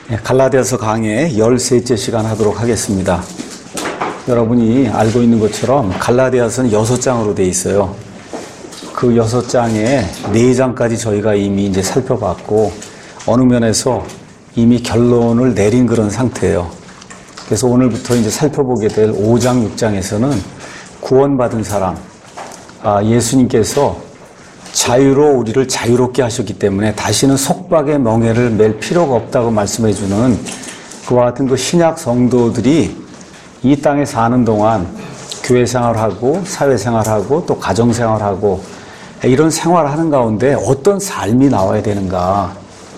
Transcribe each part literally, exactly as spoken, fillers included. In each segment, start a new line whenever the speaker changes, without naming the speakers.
갈라디아서 강의 열셋째 시간 하도록 하겠습니다. 여러분이 알고 있는 것처럼 갈라디아서는 여섯 장으로 되어 있어요. 그 여섯 장에 네 장까지 저희가 이미 이제 살펴봤고 어느 면에서 이미 결론을 내린 그런 상태예요. 그래서 오늘부터 이제 살펴보게 될 오 장, 육 장에서는 구원받은 사람, 아, 예수님께서 자유로 우리를 자유롭게 하셨기 때문에 다시는 속박의 멍에를 맬 필요가 없다고 말씀해주는 그와 같은 그 신약 성도들이 이 땅에 사는 동안 교회 생활하고 사회 생활하고 또 가정 생활하고 이런 생활을 하는 가운데 어떤 삶이 나와야 되는가,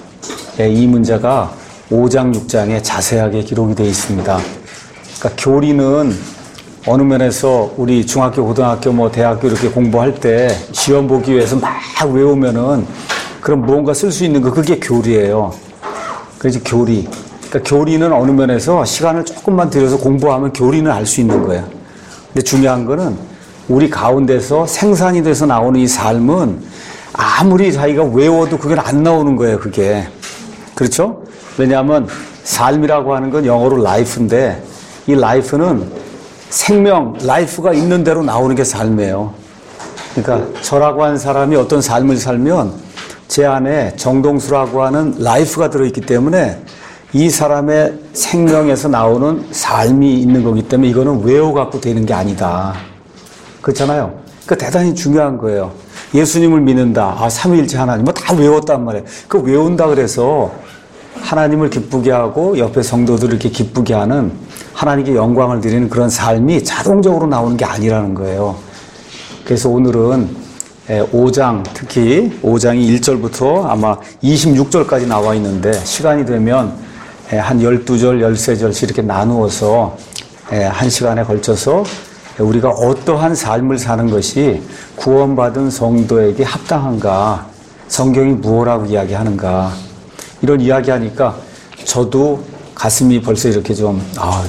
이 문제가 오 장, 육 장에 자세하게 기록이 되어 있습니다. 그러니까 교리는 어느 면에서 우리 중학교, 고등학교, 뭐 대학교 이렇게 공부할 때 시험 보기 위해서 막 외우면은 그럼 무언가 쓸 수 있는 거, 그게 교리예요. 그래서 교리. 그러니까 교리는 어느 면에서 시간을 조금만 들여서 공부하면 교리는 알 수 있는 거예요. 근데 중요한 거는 우리 가운데서 생산이 돼서 나오는 이 삶은 아무리 자기가 외워도 그게 안 나오는 거예요, 그게. 그렇죠? 왜냐하면 삶이라고 하는 건 영어로 life인데 이 life는 생명, 라이프가 있는 대로 나오는 게 삶이에요. 그러니까 저라고 하는 사람이 어떤 삶을 살면 제 안에 정동수라고 하는 라이프가 들어있기 때문에 이 사람의 생명에서 나오는 삶이 있는 거기 때문에 이거는 외워갖고 되는 게 아니다. 그렇잖아요. 그러니까 대단히 중요한 거예요. 예수님을 믿는다. 아, 삼위일체 하나님. 뭐 다 외웠단 말이에요. 그 외운다 그래서 하나님을 기쁘게 하고 옆에 성도들을 이렇게 기쁘게 하는 하나님께 영광을 드리는 그런 삶이 자동적으로 나오는 게 아니라는 거예요. 그래서 오늘은 오 장, 특히 오 장이 일 절부터 아마 이십육 절까지 나와 있는데 시간이 되면 한 열두 절, 열세 절씩 이렇게 나누어서 한 시간에 걸쳐서 우리가 어떠한 삶을 사는 것이 구원받은 성도에게 합당한가, 성경이 무엇라고 이야기하는가, 이런 이야기하니까 저도 가슴이 벌써 이렇게 좀 아,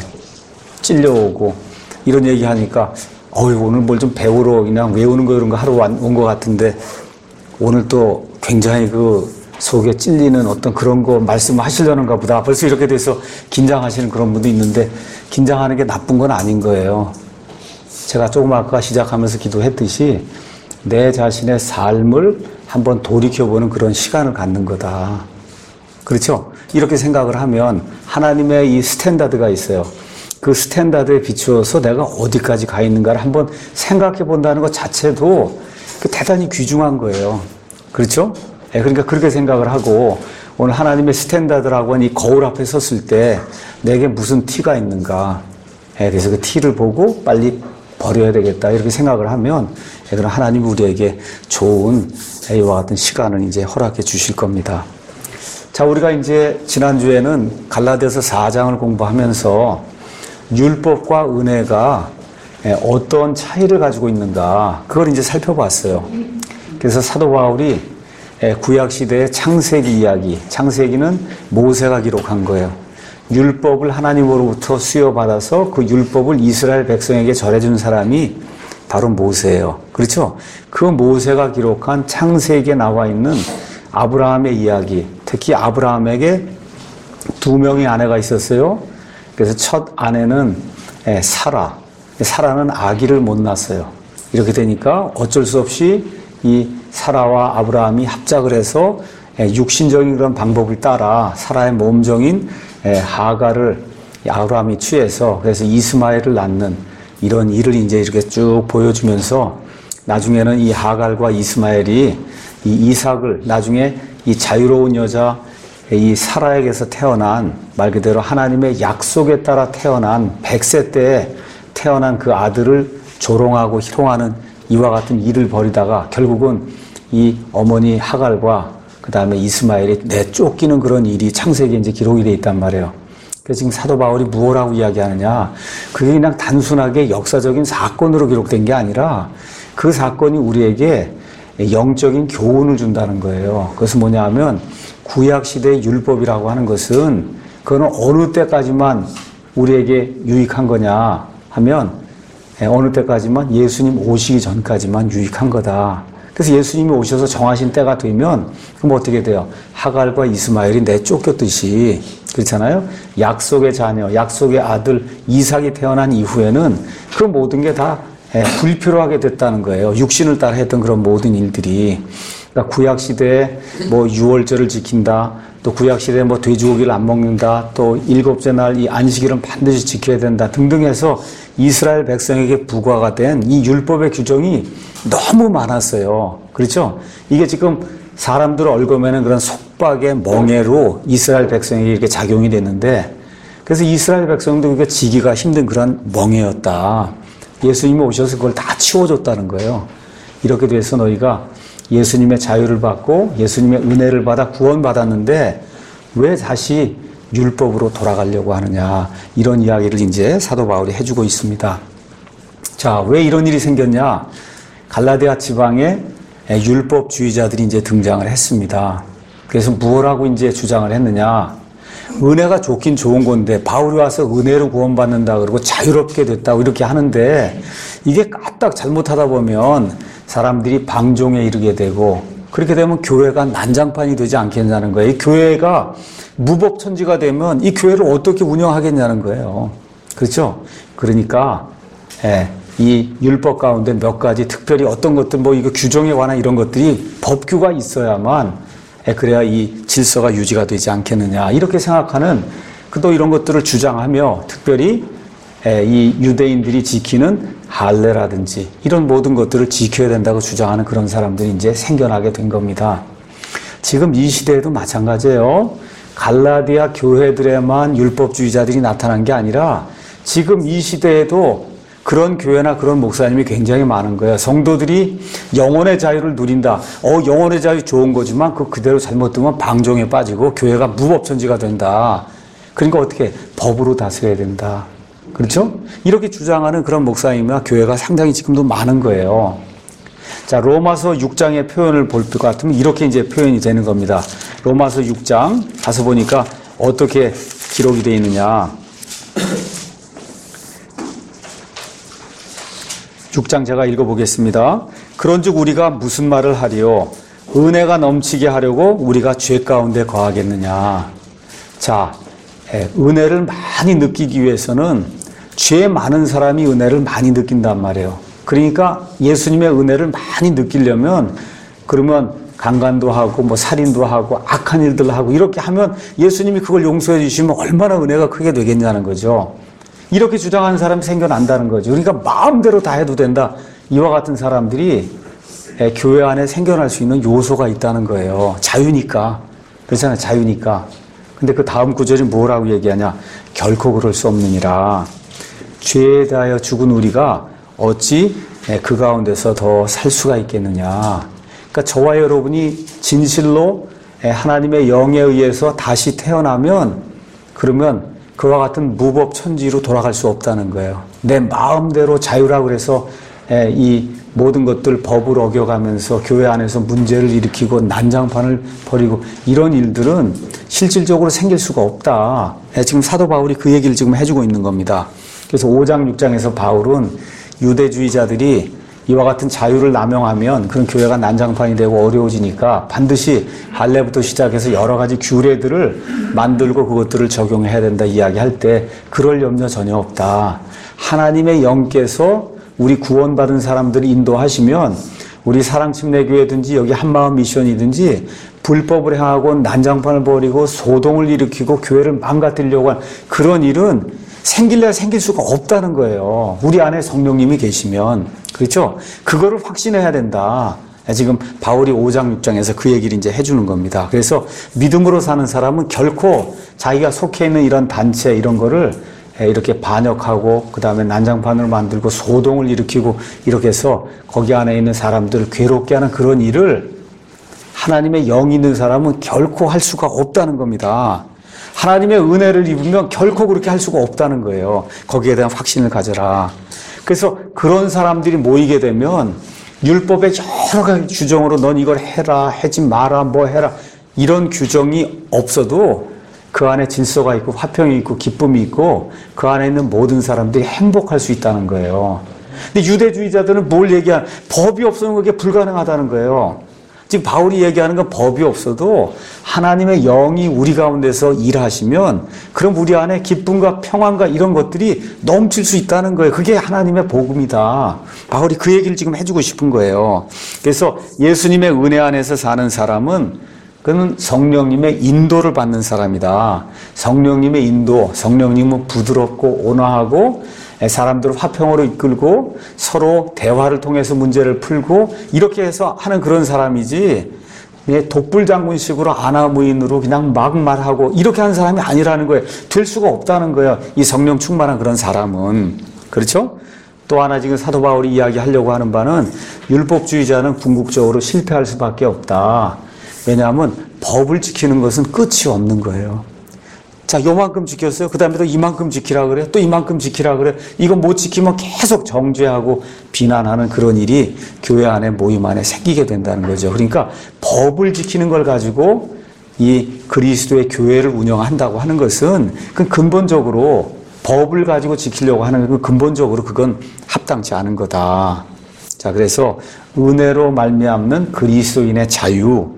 찔려오고 이런 얘기하니까 어이, 오늘 뭘 좀 배우러 그냥 외우는 거 이런 거 하러 온 것 같은데 오늘 또 굉장히 그 속에 찔리는 어떤 그런 거 말씀하시려는가 보다. 벌써 이렇게 돼서 긴장하시는 그런 분도 있는데 긴장하는 게 나쁜 건 아닌 거예요. 제가 조금 아까 시작하면서 기도했듯이 내 자신의 삶을 한번 돌이켜보는 그런 시간을 갖는 거다. 그렇죠? 이렇게 생각을 하면 하나님의 이 스탠다드가 있어요. 그 스탠다드에 비추어서 내가 어디까지 가 있는가를 한번 생각해 본다는 것 자체도 대단히 귀중한 거예요. 그렇죠? 그러니까 그렇게 생각을 하고 오늘 하나님의 스탠다드라고 하는 이 거울 앞에 섰을 때 내게 무슨 티가 있는가. 그래서 그 티를 보고 빨리 버려야 되겠다. 이렇게 생각을 하면 그럼 하나님이 우리에게 좋은 이와 같은 시간을 이제 허락해 주실 겁니다. 자, 우리가 이제 지난주에는 갈라디아서 사 장을 공부하면서 율법과 은혜가 어떤 차이를 가지고 있는가, 그걸 이제 살펴봤어요. 그래서 사도 바울이 구약시대의 창세기 이야기, 창세기는 모세가 기록한 거예요. 율법을 하나님으로부터 수여받아서 그 율법을 이스라엘 백성에게 전해준 사람이 바로 모세예요. 그렇죠? 그 모세가 기록한 창세기에 나와 있는 아브라함의 이야기, 특히 아브라함에게 두 명의 아내가 있었어요. 그래서 첫 아내는 사라. 사라는 아기를 못 낳았어요. 이렇게 되니까 어쩔 수 없이 이 사라와 아브라함이 합작을 해서 육신적인 그런 방법을 따라 사라의 몸종인 하가를 아브라함이 취해서 그래서 이스마엘을 낳는 이런 일을 이제 이렇게 쭉 보여주면서 나중에는 이 하갈과 이스마엘이 이 이삭을 나중에 이 자유로운 여자 이 사라에게서 태어난 말 그대로 하나님의 약속에 따라 태어난 백 세 때에 태어난 그 아들을 조롱하고 희롱하는 이와 같은 일을 벌이다가 결국은 이 어머니 하갈과 그 다음에 이스마엘이 내쫓기는 그런 일이 창세기에 이제 기록이 되어 있단 말이에요. 그래서 지금 사도 바울이 무엇라고 이야기하느냐, 그게 그냥 단순하게 역사적인 사건으로 기록된 게 아니라 그 사건이 우리에게 영적인 교훈을 준다는 거예요. 그것은 뭐냐 하면 구약시대의 율법이라고 하는 것은 그거는 어느 때까지만 우리에게 유익한 거냐 하면 어느 때까지만 예수님 오시기 전까지만 유익한 거다. 그래서 예수님이 오셔서 정하신 때가 되면 그럼 어떻게 돼요? 하갈과 이스마엘이 내쫓겼듯이 그렇잖아요. 약속의 자녀, 약속의 아들 이삭이 태어난 이후에는 그 모든 게 다 불필요하게 됐다는 거예요. 육신을 따라 했던 그런 모든 일들이. 그러니까 구약 시대에 뭐 유월절을 지킨다. 또 구약 시대에 뭐 돼지고기를 안 먹는다. 또 일곱째 날 이 안식일은 반드시 지켜야 된다. 등등 해서 이스라엘 백성에게 부과가 된 이 율법의 규정이 너무 많았어요. 그렇죠? 이게 지금 사람들을 얽어매는 그런 속박의 멍해로 이스라엘 백성에게 이렇게 작용이 됐는데, 그래서 이스라엘 백성도 그게 지기가 힘든 그런 멍해였다. 예수님이 오셔서 그걸 다 치워줬다는 거예요. 이렇게 돼서 너희가 예수님의 자유를 받고 예수님의 은혜를 받아 구원받았는데 왜 다시 율법으로 돌아가려고 하느냐, 이런 이야기를 이제 사도 바울이 해주고 있습니다. 자, 왜 이런 일이 생겼냐? 갈라디아 지방에 율법주의자들이 이제 등장을 했습니다. 그래서 무엇라고 이제 주장을 했느냐? 은혜가 좋긴 좋은 건데 바울이 와서 은혜로 구원받는다 그러고 자유롭게 됐다고 이렇게 하는데, 이게 까딱 잘못하다 보면 사람들이 방종에 이르게 되고, 그렇게 되면 교회가 난장판이 되지 않겠냐는 거예요. 이 교회가 무법천지가 되면 이 교회를 어떻게 운영하겠냐는 거예요. 그렇죠? 그러니까 예, 이 율법 가운데 몇 가지 특별히 어떤 것들 뭐 이거 규정에 관한 이런 것들이 법규가 있어야만 예, 그래야 이 질서가 유지가 되지 않겠느냐, 이렇게 생각하는, 또 이런 것들을 주장하며 특별히 예, 이 유대인들이 지키는 할례라든지 이런 모든 것들을 지켜야 된다고 주장하는 그런 사람들이 이제 생겨나게 된 겁니다. 지금 이 시대에도 마찬가지예요. 갈라디아 교회들에만 율법주의자들이 나타난 게 아니라 지금 이 시대에도 그런 교회나 그런 목사님이 굉장히 많은 거예요. 성도들이 영혼의 자유를 누린다. 어, 영혼의 자유 좋은 거지만 그 그대로 잘못되면 방종에 빠지고 교회가 무법천지가 된다. 그러니까 어떻게? 법으로 다스려야 된다. 그렇죠? 이렇게 주장하는 그런 목사님이나 교회가 상당히 지금도 많은 거예요. 자, 로마서 육 장의 표현을 볼 것 같으면 이렇게 이제 표현이 되는 겁니다. 로마서 육 장 가서 보니까 어떻게 기록이 되어 있느냐. 육 장 제가 읽어보겠습니다. 그런즉 우리가 무슨 말을 하리요? 은혜가 넘치게 하려고 우리가 죄 가운데 거하겠느냐. 자, 은혜를 많이 느끼기 위해서는 죄 많은 사람이 은혜를 많이 느낀단 말이에요. 그러니까 예수님의 은혜를 많이 느끼려면, 그러면 강간도 하고 뭐 살인도 하고 악한 일들을 하고 이렇게 하면 예수님이 그걸 용서해 주시면 얼마나 은혜가 크게 되겠냐는 거죠. 이렇게 주장하는 사람이 생겨난다는 거죠. 그러니까 마음대로 다 해도 된다. 이와 같은 사람들이 교회 안에 생겨날 수 있는 요소가 있다는 거예요. 자유니까. 그렇잖아요. 자유니까. 근데 그 다음 구절이 뭐라고 얘기하냐? 결코 그럴 수 없느니라. 죄에 대하여 죽은 우리가 어찌 그 가운데서 더 살 수가 있겠느냐. 그러니까 저와 여러분이 진실로 하나님의 영에 의해서 다시 태어나면, 그러면 그와 같은 무법천지로 돌아갈 수 없다는 거예요. 내 마음대로 자유라고 그래서 이 모든 것들 법을 어겨가면서 교회 안에서 문제를 일으키고 난장판을 벌이고 이런 일들은 실질적으로 생길 수가 없다. 지금 사도 바울이 그 얘기를 지금 해주고 있는 겁니다. 그래서 오 장 육 장에서 바울은 유대주의자들이 이와 같은 자유를 남용하면 그런 교회가 난장판이 되고 어려워지니까 반드시 할례부터 시작해서 여러 가지 규례들을 만들고 그것들을 적용해야 된다 이야기할 때 그럴 염려 전혀 없다. 하나님의 영께서 우리 구원받은 사람들을 인도하시면 우리 사랑침례교회든지 여기 한마음 미션이든지 불법을 행하고 난장판을 벌이고 소동을 일으키고 교회를 망가뜨리려고 하는 그런 일은 생길래야 생길 수가 없다는 거예요. 우리 안에 성령님이 계시면. 그렇죠? 그거를 확신해야 된다. 지금 바울이 오 장 육 장에서 그 얘기를 이제 해주는 겁니다. 그래서 믿음으로 사는 사람은 결코 자기가 속해 있는 이런 단체 이런 거를 이렇게 반역하고 그 다음에 난장판을 만들고 소동을 일으키고 이렇게 해서 거기 안에 있는 사람들을 괴롭게 하는 그런 일을 하나님의 영이 있는 사람은 결코 할 수가 없다는 겁니다. 하나님의 은혜를 입으면 결코 그렇게 할 수가 없다는 거예요. 거기에 대한 확신을 가져라. 그래서 그런 사람들이 모이게 되면 율법의 여러 가지 규정으로 넌 이걸 해라, 하지 마라, 뭐 해라 이런 규정이 없어도 그 안에 질서가 있고 화평이 있고 기쁨이 있고 그 안에 있는 모든 사람들이 행복할 수 있다는 거예요. 근데 유대주의자들은 뭘 얘기하는, 법이 없으면 그게 불가능하다는 거예요. 지금 바울이 얘기하는 건 법이 없어도 하나님의 영이 우리 가운데서 일하시면 그럼 우리 안에 기쁨과 평안과 이런 것들이 넘칠 수 있다는 거예요. 그게 하나님의 복음이다. 바울이 그 얘기를 지금 해주고 싶은 거예요. 그래서 예수님의 은혜 안에서 사는 사람은 그는 성령님의 인도를 받는 사람이다. 성령님의 인도, 성령님은 부드럽고 온화하고 사람들을 화평으로 이끌고 서로 대화를 통해서 문제를 풀고 이렇게 해서 하는 그런 사람이지 독불장군식으로 아나무인으로 그냥 막 말하고 이렇게 하는 사람이 아니라는 거예요. 될 수가 없다는 거예요. 이 성령 충만한 그런 사람은. 그렇죠? 또 하나 지금 사도 바울이 이야기하려고 하는 바는 율법주의자는 궁극적으로 실패할 수밖에 없다. 왜냐하면 법을 지키는 것은 끝이 없는 거예요. 자, 요만큼 지켰어요. 그 다음에 또 이만큼 지키라 그래요. 또 이만큼 지키라 그래요. 이거 못 지키면 계속 정죄하고 비난하는 그런 일이 교회 안에 모임 안에 생기게 된다는 거죠. 그러니까 법을 지키는 걸 가지고 이 그리스도의 교회를 운영한다고 하는 것은 그 근본적으로 법을 가지고 지키려고 하는 그 근본적으로 그건 합당치 않은 거다. 자, 그래서 은혜로 말미암는 그리스도인의 자유,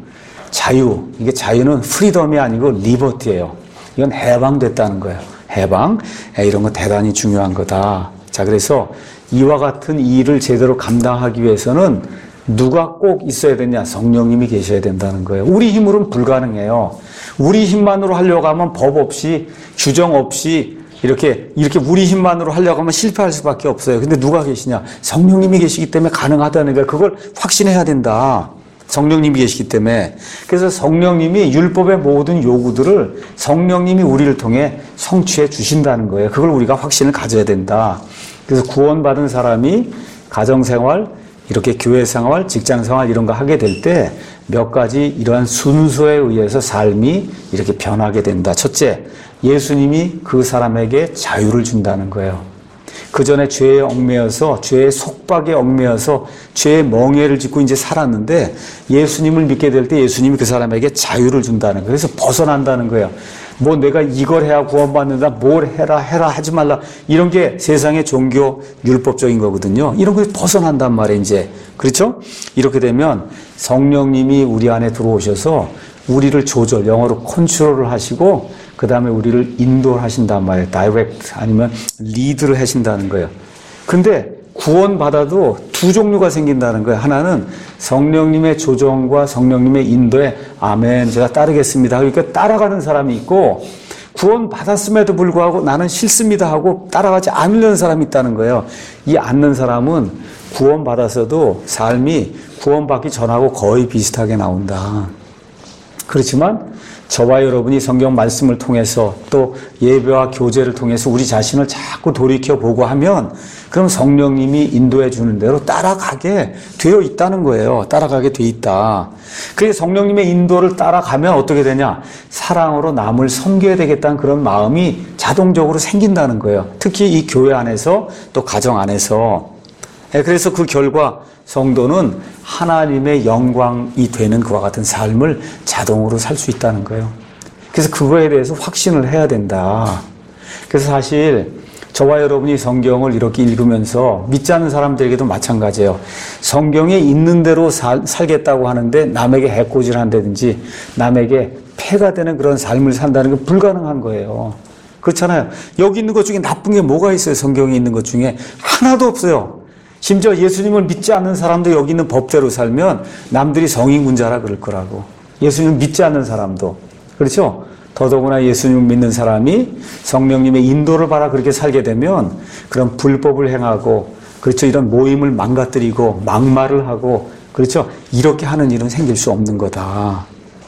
자유, 이게 자유는 프리덤이 아니고 리버티예요. 이건 해방됐다는 거예요. 해방. 이런 거 대단히 중요한 거다. 자, 그래서 이와 같은 일을 제대로 감당하기 위해서는 누가 꼭 있어야 되냐? 성령님이 계셔야 된다는 거예요. 우리 힘으로는 불가능해요. 우리 힘만으로 하려고 하면 법 없이, 규정 없이 이렇게, 이렇게 우리 힘만으로 하려고 하면 실패할 수밖에 없어요. 근데 누가 계시냐? 성령님이 계시기 때문에 가능하다는 거예요. 그걸 확신해야 된다. 성령님이 계시기 때문에. 그래서 성령님이 율법의 모든 요구들을 성령님이 우리를 통해 성취해 주신다는 거예요. 그걸 우리가 확신을 가져야 된다. 그래서 구원받은 사람이 가정생활, 이렇게 교회생활, 직장생활 이런 거 하게 될 때 몇 가지 이러한 순서에 의해서 삶이 이렇게 변하게 된다. 첫째, 예수님이 그 사람에게 자유를 준다는 거예요. 그 전에 죄에 얽매여서, 죄의 속박에 얽매여서, 죄의 멍에를 짓고 이제 살았는데, 예수님을 믿게 될 때 예수님이 그 사람에게 자유를 준다는 거예요. 그래서 벗어난다는 거예요. 뭐 내가 이걸 해야 구원받는다, 뭘 해라, 해라, 하지 말라. 이런 게 세상의 종교, 율법적인 거거든요. 이런 거 벗어난단 말이에요, 이제. 그렇죠? 이렇게 되면 성령님이 우리 안에 들어오셔서 우리를 조절, 영어로 컨트롤을 하시고, 그 다음에 우리를 인도하신단 말이에요. 다이렉트 아니면 리드를 하신다는 거예요. 근데 구원받아도 두 종류가 생긴다는 거예요. 하나는 성령님의 조정과 성령님의 인도에 아멘, 제가 따르겠습니다. 그러니까 따라가는 사람이 있고, 구원받았음에도 불구하고 나는 싫습니다 하고 따라가지 않으려는 사람이 있다는 거예요. 이 않는 사람은 구원받았어도 삶이 구원받기 전하고 거의 비슷하게 나온다. 그렇지만 저와 여러분이 성경 말씀을 통해서 또 예배와 교제를 통해서 우리 자신을 자꾸 돌이켜보고 하면 그럼 성령님이 인도해 주는 대로 따라가게 되어 있다는 거예요. 따라가게 돼 있다. 그래서 성령님의 인도를 따라가면 어떻게 되냐? 사랑으로 남을 섬겨야 되겠다는 그런 마음이 자동적으로 생긴다는 거예요. 특히 이 교회 안에서 또 가정 안에서. 그래서 그 결과 성도는 하나님의 영광이 되는 그와 같은 삶을 자동으로 살 수 있다는 거예요. 그래서 그거에 대해서 확신을 해야 된다. 그래서 사실 저와 여러분이 성경을 이렇게 읽으면서 믿지 않는 사람들에게도 마찬가지예요. 성경에 있는 대로 살, 살겠다고 하는데 남에게 해코지한다든지 남에게 폐가 되는 그런 삶을 산다는 건 불가능한 거예요. 그렇잖아요. 여기 있는 것 중에 나쁜 게 뭐가 있어요? 성경에 있는 것 중에 하나도 없어요. 심지어 예수님을 믿지 않는 사람도 여기 있는 법대로 살면 남들이 성인군자라 그럴 거라고. 예수님을 믿지 않는 사람도. 그렇죠? 더더구나 예수님을 믿는 사람이 성령님의 인도를 받아 그렇게 살게 되면 그런 불법을 행하고, 그렇죠? 이런 모임을 망가뜨리고 막말을 하고, 그렇죠? 이렇게 하는 일은 생길 수 없는 거다.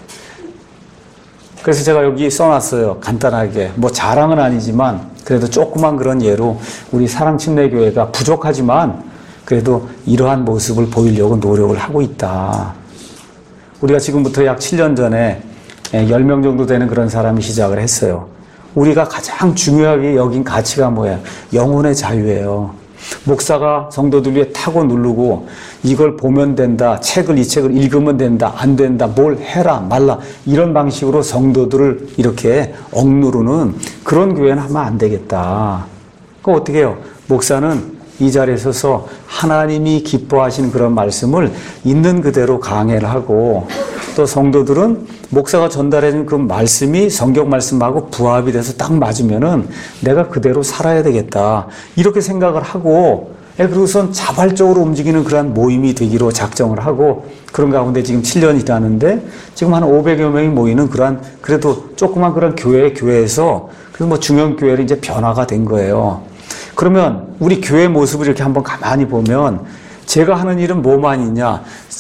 그래서 제가 여기 써놨어요. 간단하게. 뭐 자랑은 아니지만 그래도 조그만 그런 예로 우리 사랑침례교회가 부족하지만 그래도 이러한 모습을 보이려고 노력을 하고 있다. 우리가 지금부터 약 칠 년 전에 열 명 정도 되는 그런 사람이 시작을 했어요. 우리가 가장 중요하게 여긴 가치가 뭐야? 영혼의 자유예요. 목사가 성도들 위해 타고 누르고 이걸 보면 된다, 책을 이 책을 읽으면 된다, 안 된다, 뭘 해라 말라 이런 방식으로 성도들을 이렇게 억누르는 그런 교회는 하면 안 되겠다. 그럼 어떻게 해요? 목사는 이 자리에 서서 하나님이 기뻐하시는 그런 말씀을 있는 그대로 강해를 하고, 또 성도들은 목사가 전달해준 그 말씀이 성경 말씀하고 부합이 돼서 딱 맞으면은 내가 그대로 살아야 되겠다, 이렇게 생각을 하고, 그리고선 자발적으로 움직이는 그러한 모임이 되기로 작정을 하고, 그런 가운데 지금 칠 년이 지났는데 지금 한 오백여 명이 모이는 그러한, 그래도 조그만 그런 교회, 교회에서 그래서 뭐 중형교회로 이제 변화가 된 거예요. 그러면 우리 교회 모습을 이렇게 한번 가만히 보면 제가 하는 일은 뭐만 있냐?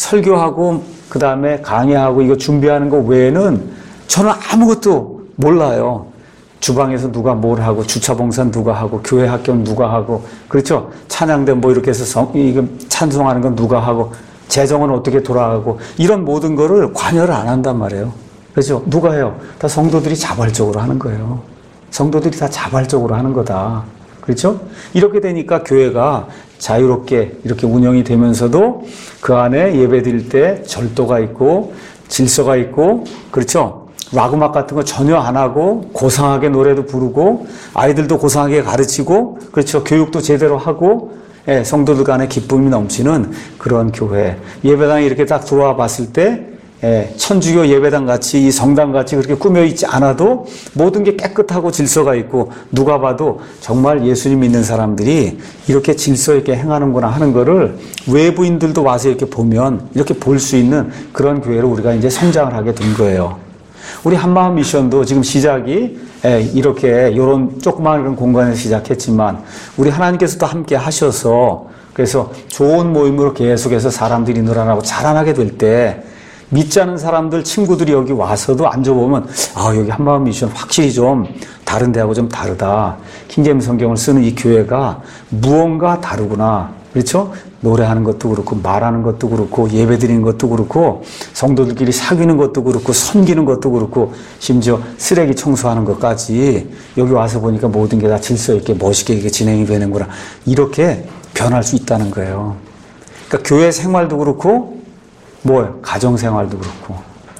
설교하고 그 다음에 강의하고 이거 준비하는 거 외에는 저는 아무것도 몰라요. 주방에서 누가 뭘 하고, 주차 봉사 누가 하고, 교회 학교 누가 하고, 그렇죠? 찬양대 뭐 이렇게 해서 성, 이거 찬송하는 건 누가 하고, 재정은 어떻게 돌아가고, 이런 모든 거를 관여를 안 한단 말이에요. 그렇죠? 누가 해요? 다 성도들이 자발적으로 하는 거예요. 성도들이 다 자발적으로 하는 거다. 그렇죠? 이렇게 되니까 교회가 자유롭게 이렇게 운영이 되면서도 그 안에 예배 드릴 때 절도가 있고, 질서가 있고, 그렇죠? 락 음악 같은 거 전혀 안 하고 고상하게 노래도 부르고 아이들도 고상하게 가르치고, 그렇죠, 교육도 제대로 하고, 예, 성도들 간에 기쁨이 넘치는 그런 교회. 예배당에 이렇게 딱 들어와 봤을 때, 예, 천주교 예배당 같이, 이 성당 같이 그렇게 꾸며 있지 않아도 모든 게 깨끗하고 질서가 있고, 누가 봐도 정말 예수님 믿는 사람들이 이렇게 질서 있게 행하는구나 하는 거를 외부인들도 와서 이렇게 보면 이렇게 볼 수 있는 그런 교회로 우리가 이제 성장을 하게 된 거예요. 우리 한마음 미션도 지금 시작이 이렇게 이런 조그마한 그런 공간에서 시작했지만, 우리 하나님께서도 함께 하셔서, 그래서 좋은 모임으로 계속해서 사람들이 늘어나고 자라나게 될 때, 믿지 않은 사람들, 친구들이 여기 와서도 앉아보면, 아, 여기 한마음 미션 확실히 좀 다른 데하고 좀 다르다. 킹제임스 성경을 쓰는 이 교회가 무언가 다르구나. 그렇죠? 노래하는 것도 그렇고, 말하는 것도 그렇고, 예배 드리는 것도 그렇고, 성도들끼리 사귀는 것도 그렇고, 섬기는 것도 그렇고, 심지어 쓰레기 청소하는 것까지 여기 와서 보니까 모든 게 다 질서 있게 멋있게 이렇게 진행이 되는구나. 이렇게 변할 수 있다는 거예요. 그러니까 교회 생활도 그렇고, 뭐예요? 가정 생활도 그렇고.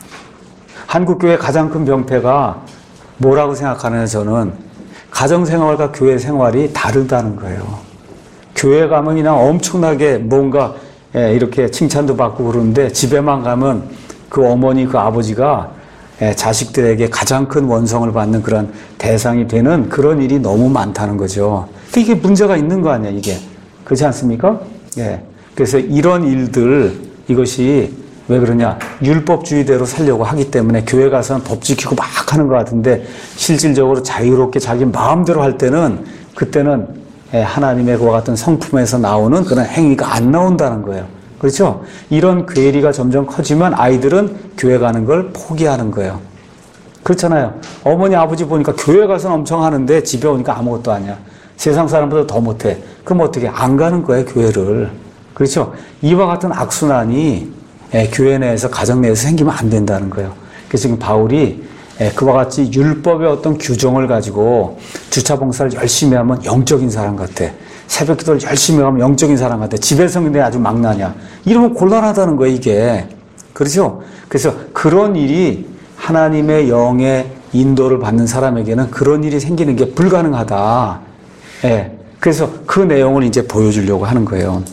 한국 교회의 가장 큰 병폐가 뭐라고 생각하느냐, 저는 가정 생활과 교회 생활이 다르다는 거예요. 교회 가면 그냥 엄청나게 뭔가 이렇게 칭찬도 받고 그러는데, 집에만 가면 그 어머니, 그 아버지가 자식들에게 가장 큰 원성을 받는 그런 대상이 되는 그런 일이 너무 많다는 거죠. 이게 문제가 있는 거 아니야, 이게. 그렇지 않습니까? 예. 그래서 이런 일들, 이것이 왜 그러냐? 율법주의대로 살려고 하기 때문에 교회 가서는 법 지키고 막 하는 것 같은데, 실질적으로 자유롭게 자기 마음대로 할 때는, 그때는 하나님의 그와 같은 성품에서 나오는 그런 행위가 안 나온다는 거예요. 그렇죠? 이런 괴리가 점점 커지면 아이들은 교회 가는 걸 포기하는 거예요. 그렇잖아요. 어머니, 아버지 보니까 교회 가서는 엄청 하는데 집에 오니까 아무것도 아니야. 세상 사람보다 더 못해. 그럼 어떻게? 안 가는 거예요, 교회를. 그렇죠? 이와 같은 악순환이 교회 내에서, 가정 내에서 생기면 안 된다는 거예요. 그래서 지금 바울이 그와 같이 율법의 어떤 규정을 가지고 주차 봉사를 열심히 하면 영적인 사람 같아. 새벽 기도를 열심히 하면 영적인 사람 같아. 집에서 근데 아주 망나냐. 이러면 곤란하다는 거예요, 이게. 그렇죠? 그래서 그런 일이 하나님의 영의 인도를 받는 사람에게는 그런 일이 생기는 게 불가능하다. 예. 그래서 그 내용을 이제 보여주려고 하는 거예요.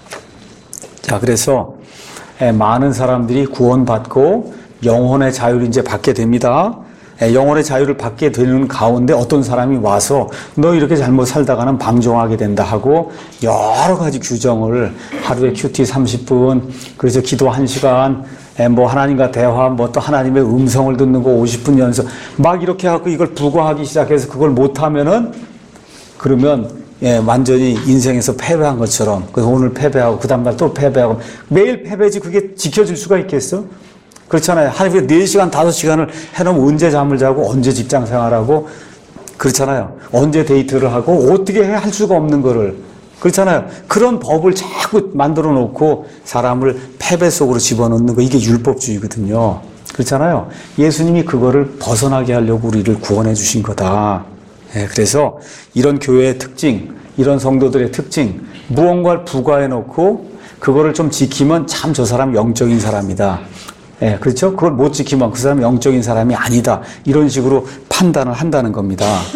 자, 그래서 많은 사람들이 구원받고 영혼의 자유를 이제 받게 됩니다. 영혼의 자유를 받게 되는 가운데 어떤 사람이 와서 너 이렇게 잘못 살다가는 방종하게 된다 하고 여러 가지 규정을, 하루에 큐티 삼십 분, 그래서 기도 한 시간, 뭐 하나님과 대화, 뭐 또 하나님의 음성을 듣는 거 오십 분 연습, 막 이렇게 하고 이걸 부과하기 시작해서 그걸 못하면은, 그러면 예, 완전히 인생에서 패배한 것처럼, 그래서 오늘 패배하고 그 다음날 또 패배하고 매일 패배지 그게 지켜질 수가 있겠어? 그렇잖아요. 하루에 네 시간, 다섯 시간을 해놓으면 언제 잠을 자고 언제 직장 생활하고, 그렇잖아요. 언제 데이트를 하고 어떻게 해 할 수가 없는 거를, 그렇잖아요. 그런 법을 자꾸 만들어 놓고 사람을 패배 속으로 집어넣는 거, 이게 율법주의거든요. 그렇잖아요. 예수님이 그거를 벗어나게 하려고 우리를 구원해 주신 거다. 예, 그래서 이런 교회의 특징, 이런 성도들의 특징, 무언가를 부과해 놓고 그거를 좀 지키면 참 저 사람 영적인 사람이다. 예, 그렇죠? 그걸 못 지키면 그 사람이 영적인 사람이 아니다. 이런 식으로 판단을 한다는 겁니다.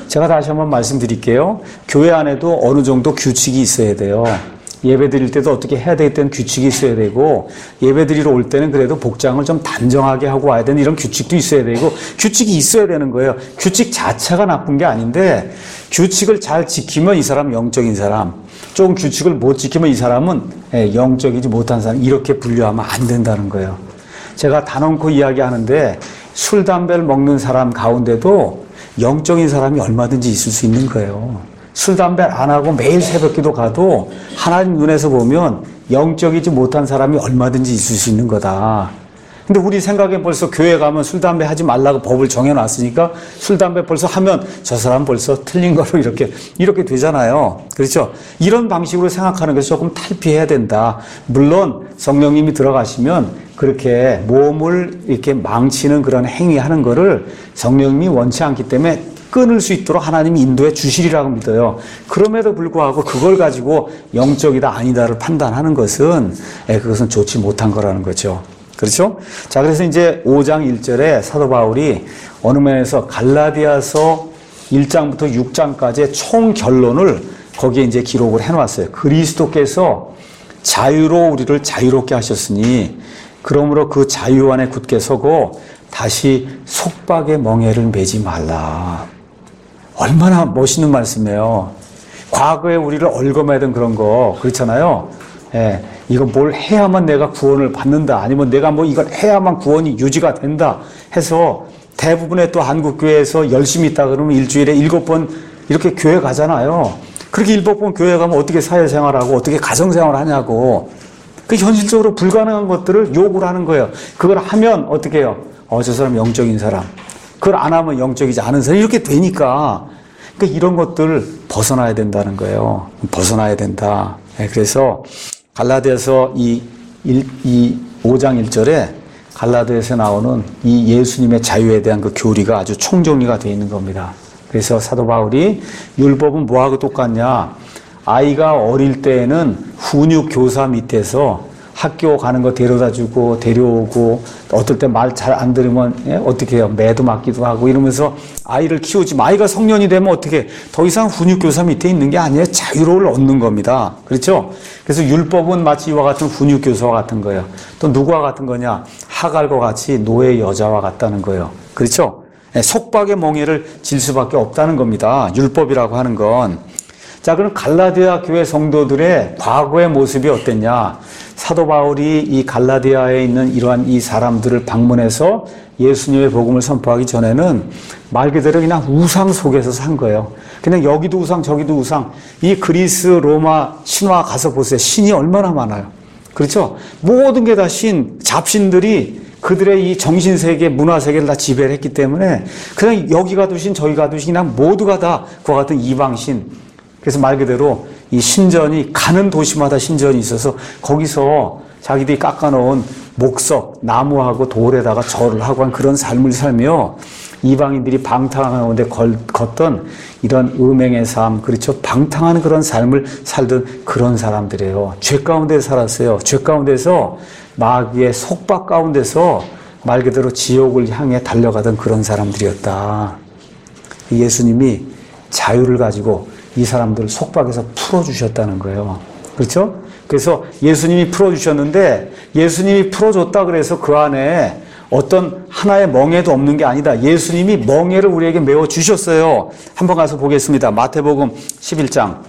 제가 다시 한번 말씀드릴게요. 교회 안에도 어느 정도 규칙이 있어야 돼요. 예배 드릴 때도 어떻게 해야 되기 때문에 규칙이 있어야 되고, 예배 드리러 올 때는 그래도 복장을 좀 단정하게 하고 와야 되는 이런 규칙도 있어야 되고, 규칙이 있어야 되는 거예요. 규칙 자체가 나쁜 게 아닌데, 규칙을 잘 지키면 이 사람 영적인 사람, 조금 규칙을 못 지키면 이 사람은 영적이지 못한 사람, 이렇게 분류하면 안 된다는 거예요. 제가 단언코 이야기하는데, 술, 담배를 먹는 사람 가운데도 영적인 사람이 얼마든지 있을 수 있는 거예요. 술, 담배 안 하고 매일 새벽기도 가도 하나님 눈에서 보면 영적이지 못한 사람이 얼마든지 있을 수 있는 거다. 근데 우리 생각에 벌써 교회 가면 술, 담배 하지 말라고 법을 정해놨으니까 술, 담배 벌써 하면 저 사람 벌써 틀린 거로 이렇게, 이렇게 되잖아요. 그렇죠? 이런 방식으로 생각하는 것이 조금 탈피해야 된다. 물론 성령님이 들어가시면 그렇게 몸을 이렇게 망치는 그런 행위하는 거를 성령님이 원치 않기 때문에 끊을 수 있도록 하나님이 인도해 주시리라고 믿어요. 그럼에도 불구하고 그걸 가지고 영적이다 아니다를 판단하는 것은 그것은 좋지 못한 거라는 거죠. 그렇죠? 자, 그래서 이제 오 장 일 절에 사도 바울이 어느 면에서 갈라디아서 일 장부터 육 장까지의 총 결론을 거기에 이제 기록을 해놨어요. 그리스도께서 자유로 우리를 자유롭게 하셨으니 그러므로 그 자유 안에 굳게 서고 다시 속박의 멍에를 매지 말라. 얼마나 멋있는 말씀이에요. 과거에 우리를 얽어매던 그런 거 그렇잖아요. 예, 이거 뭘 해야만 내가 구원을 받는다, 아니면 내가 뭐 이걸 해야만 구원이 유지가 된다 해서 대부분의 또 한국교회에서 열심히 있다 그러면 일주일에 일곱 번 이렇게 교회 가잖아요. 그렇게 일곱 번 교회 가면 어떻게 사회생활하고 어떻게 가정생활 하냐고. 그 현실적으로 불가능한 것들을 요구를 하는 거예요. 그걸 하면 어떻게 해요? 어, 저 사람 영적인 사람. 그걸 안 하면 영적이지 않은 사람. 이렇게 되니까. 그러니까 이런 것들을 벗어나야 된다는 거예요. 벗어나야 된다. 네, 그래서 갈라디아서 이, 이 오 장 일 절에 갈라디아에서 나오는 이 예수님의 자유에 대한 그 교리가 아주 총정리가 되어 있는 겁니다. 그래서 사도 바울이 율법은 뭐하고 똑같냐? 아이가 어릴 때에는 훈육 교사 밑에서 학교 가는 거 데려다 주고 데려오고 어떨 때 말 잘 안 들으면 예? 어떻게 해요? 매도 맞기도 하고 이러면서 아이를 키우지만 아이가 성년이 되면 어떻게 더 이상 훈육교사 밑에 있는 게 아니에요. 자유를 얻는 겁니다. 그렇죠? 그래서 율법은 마치 이와 같은 훈육교사와 같은 거예요. 또 누구와 같은 거냐? 하갈과 같이 노예 여자와 같다는 거예요. 그렇죠? 예, 속박의 멍에를 질 수밖에 없다는 겁니다. 율법이라고 하는 건. 자, 그럼 갈라디아 교회 성도들의 과거의 모습이 어땠냐? 사도 바울이 이 갈라디아에 있는 이러한 이 사람들을 방문해서 예수님의 복음을 선포하기 전에는 말 그대로 그냥 우상 속에서 산 거예요. 그냥 여기도 우상 저기도 우상. 이 그리스 로마 신화 가서 보세요. 신이 얼마나 많아요. 그렇죠? 모든 게 다 신, 잡신들이 그들의 이 정신세계, 문화세계를 다 지배를 했기 때문에 그냥 여기 가도 신, 저기 가도 신, 그냥 모두가 다 그와 같은 이방신. 그래서 말 그대로 이 신전이 가는 도시마다 신전이 있어서 거기서 자기들이 깎아놓은 목석, 나무하고 돌에다가 절을 하고 한 그런 삶을 살며 이방인들이 방탕한 가운데 걷던 이런 음행의 삶, 그렇죠? 방탕한 그런 삶을 살던 그런 사람들이에요. 죄 가운데 살았어요. 죄 가운데서 마귀의 속박 가운데서 말 그대로 지옥을 향해 달려가던 그런 사람들이었다. 예수님이 자유를 가지고 이 사람들을 속박에서 풀어주셨다는 거예요. 그렇죠? 그래서 예수님이 풀어주셨는데 예수님이 풀어줬다 그래서 그 안에 어떤 하나의 멍에도 없는 게 아니다. 예수님이 멍에를 우리에게 메워주셨어요. 한번 가서 보겠습니다. 마태복음 십일 장.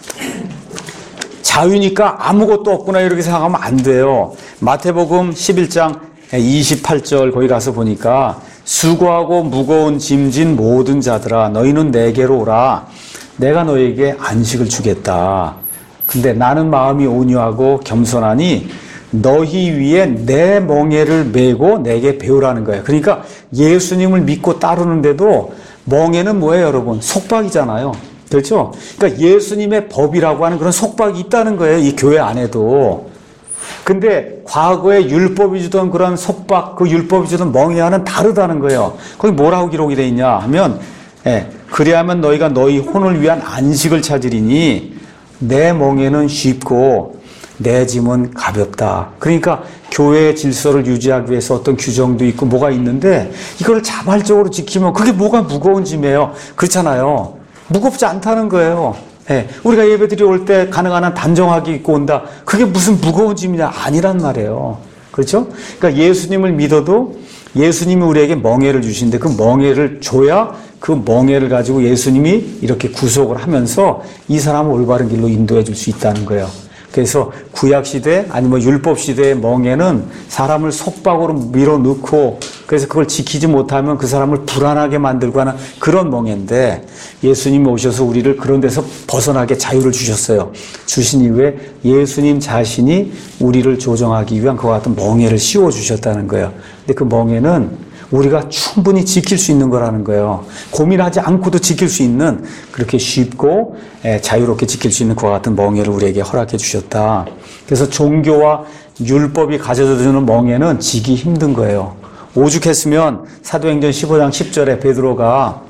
자유니까 아무것도 없구나 이렇게 생각하면 안 돼요. 마태복음 십일 장 이십팔 절 거기 가서 보니까 수고하고 무거운 짐진 모든 자들아 너희는 내게로 오라. 내가 너에게 안식을 주겠다. 근데 나는 마음이 온유하고 겸손하니 너희 위에 내 멍에를 메고 내게 배우라는 거예요. 그러니까 예수님을 믿고 따르는데도 멍에는 뭐예요, 여러분? 속박이잖아요. 그렇죠? 그러니까 예수님의 법이라고 하는 그런 속박이 있다는 거예요. 이 교회 안에도. 근데 과거에 율법이 주던 그런 속박, 그 율법이 주던 멍에와는 다르다는 거예요. 거기 뭐라고 기록이 되어 있냐 하면 예, 그리하면 너희가 너희 혼을 위한 안식을 찾으리니 내 멍에는 쉽고 내 짐은 가볍다. 그러니까 교회의 질서를 유지하기 위해서 어떤 규정도 있고 뭐가 있는데 이걸 자발적으로 지키면 그게 뭐가 무거운 짐이에요. 그렇잖아요. 무겁지 않다는 거예요. 예, 우리가 예배드리 올 때 가능한 한 단정하게 입고 온다. 그게 무슨 무거운 짐이냐? 아니란 말이에요. 그렇죠? 그러니까 예수님을 믿어도 예수님이 우리에게 멍에를 주신데 그 멍에를 줘야 그 멍에를 가지고 예수님이 이렇게 구속을 하면서 이 사람을 올바른 길로 인도해 줄 수 있다는 거예요. 그래서 구약시대 아니면 율법시대의 멍에는 사람을 속박으로 밀어넣고 그래서 그걸 지키지 못하면 그 사람을 불안하게 만들고 하는 그런 멍에인데 예수님이 오셔서 우리를 그런 데서 벗어나게 자유를 주셨어요. 주신 이후에 예수님 자신이 우리를 조정하기 위한 그와 같은 멍에를 씌워주셨다는 거예요. 근데 그 멍에는 우리가 충분히 지킬 수 있는 거라는 거예요. 고민하지 않고도 지킬 수 있는 그렇게 쉽고 자유롭게 지킬 수 있는 그와 같은 멍에를 우리에게 허락해 주셨다. 그래서 종교와 율법이 가져다 주는 멍에는 지기 힘든 거예요. 오죽했으면 사도행전 십오 장 십 절에 베드로가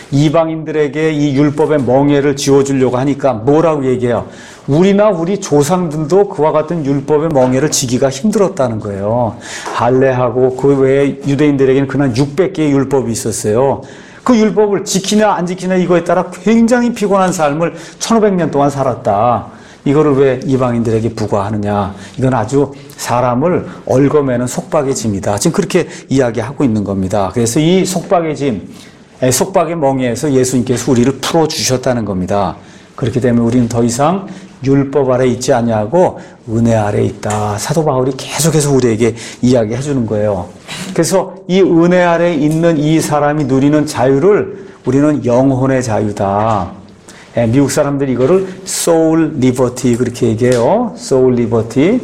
이방인들에게 이 율법의 멍에를 지워주려고 하니까 뭐라고 얘기해요? 우리나 우리 조상들도 그와 같은 율법의 멍에를 지기가 힘들었다는 거예요. 할례하고 그 외에 유대인들에게는 그날 육백 개의 율법이 있었어요. 그 율법을 지키냐 안 지키냐 이거에 따라 굉장히 피곤한 삶을 천오백 년 동안 살았다. 이거를 왜 이방인들에게 부과하느냐. 이건 아주 사람을 얽어매는 속박의 짐이다. 지금 그렇게 이야기하고 있는 겁니다. 그래서 이 속박의 짐, 속박의 멍에에서 예수님께서 우리를 풀어주셨다는 겁니다. 그렇기 때문에 우리는 더 이상 율법 아래 있지 않냐고 은혜 아래 있다. 사도 바울이 계속해서 우리에게 이야기해 주는 거예요. 그래서 이 은혜 아래 있는 이 사람이 누리는 자유를 우리는 영혼의 자유다. 예, 미국 사람들이 이거를 soul liberty 그렇게 얘기해요. soul liberty.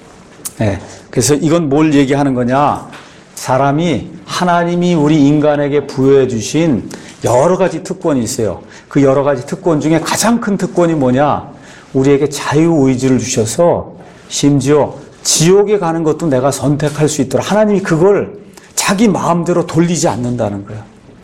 예, 그래서 이건 뭘 얘기하는 거냐? 사람이 하나님이 우리 인간에게 부여해 주신 여러 가지 특권이 있어요. 그 여러 가지 특권 중에 가장 큰 특권이 뭐냐? 우리에게 자유의지를 주셔서 심지어 지옥에 가는 것도 내가 선택할 수 있도록 하나님이 그걸 자기 마음대로 돌리지 않는다는 거예요.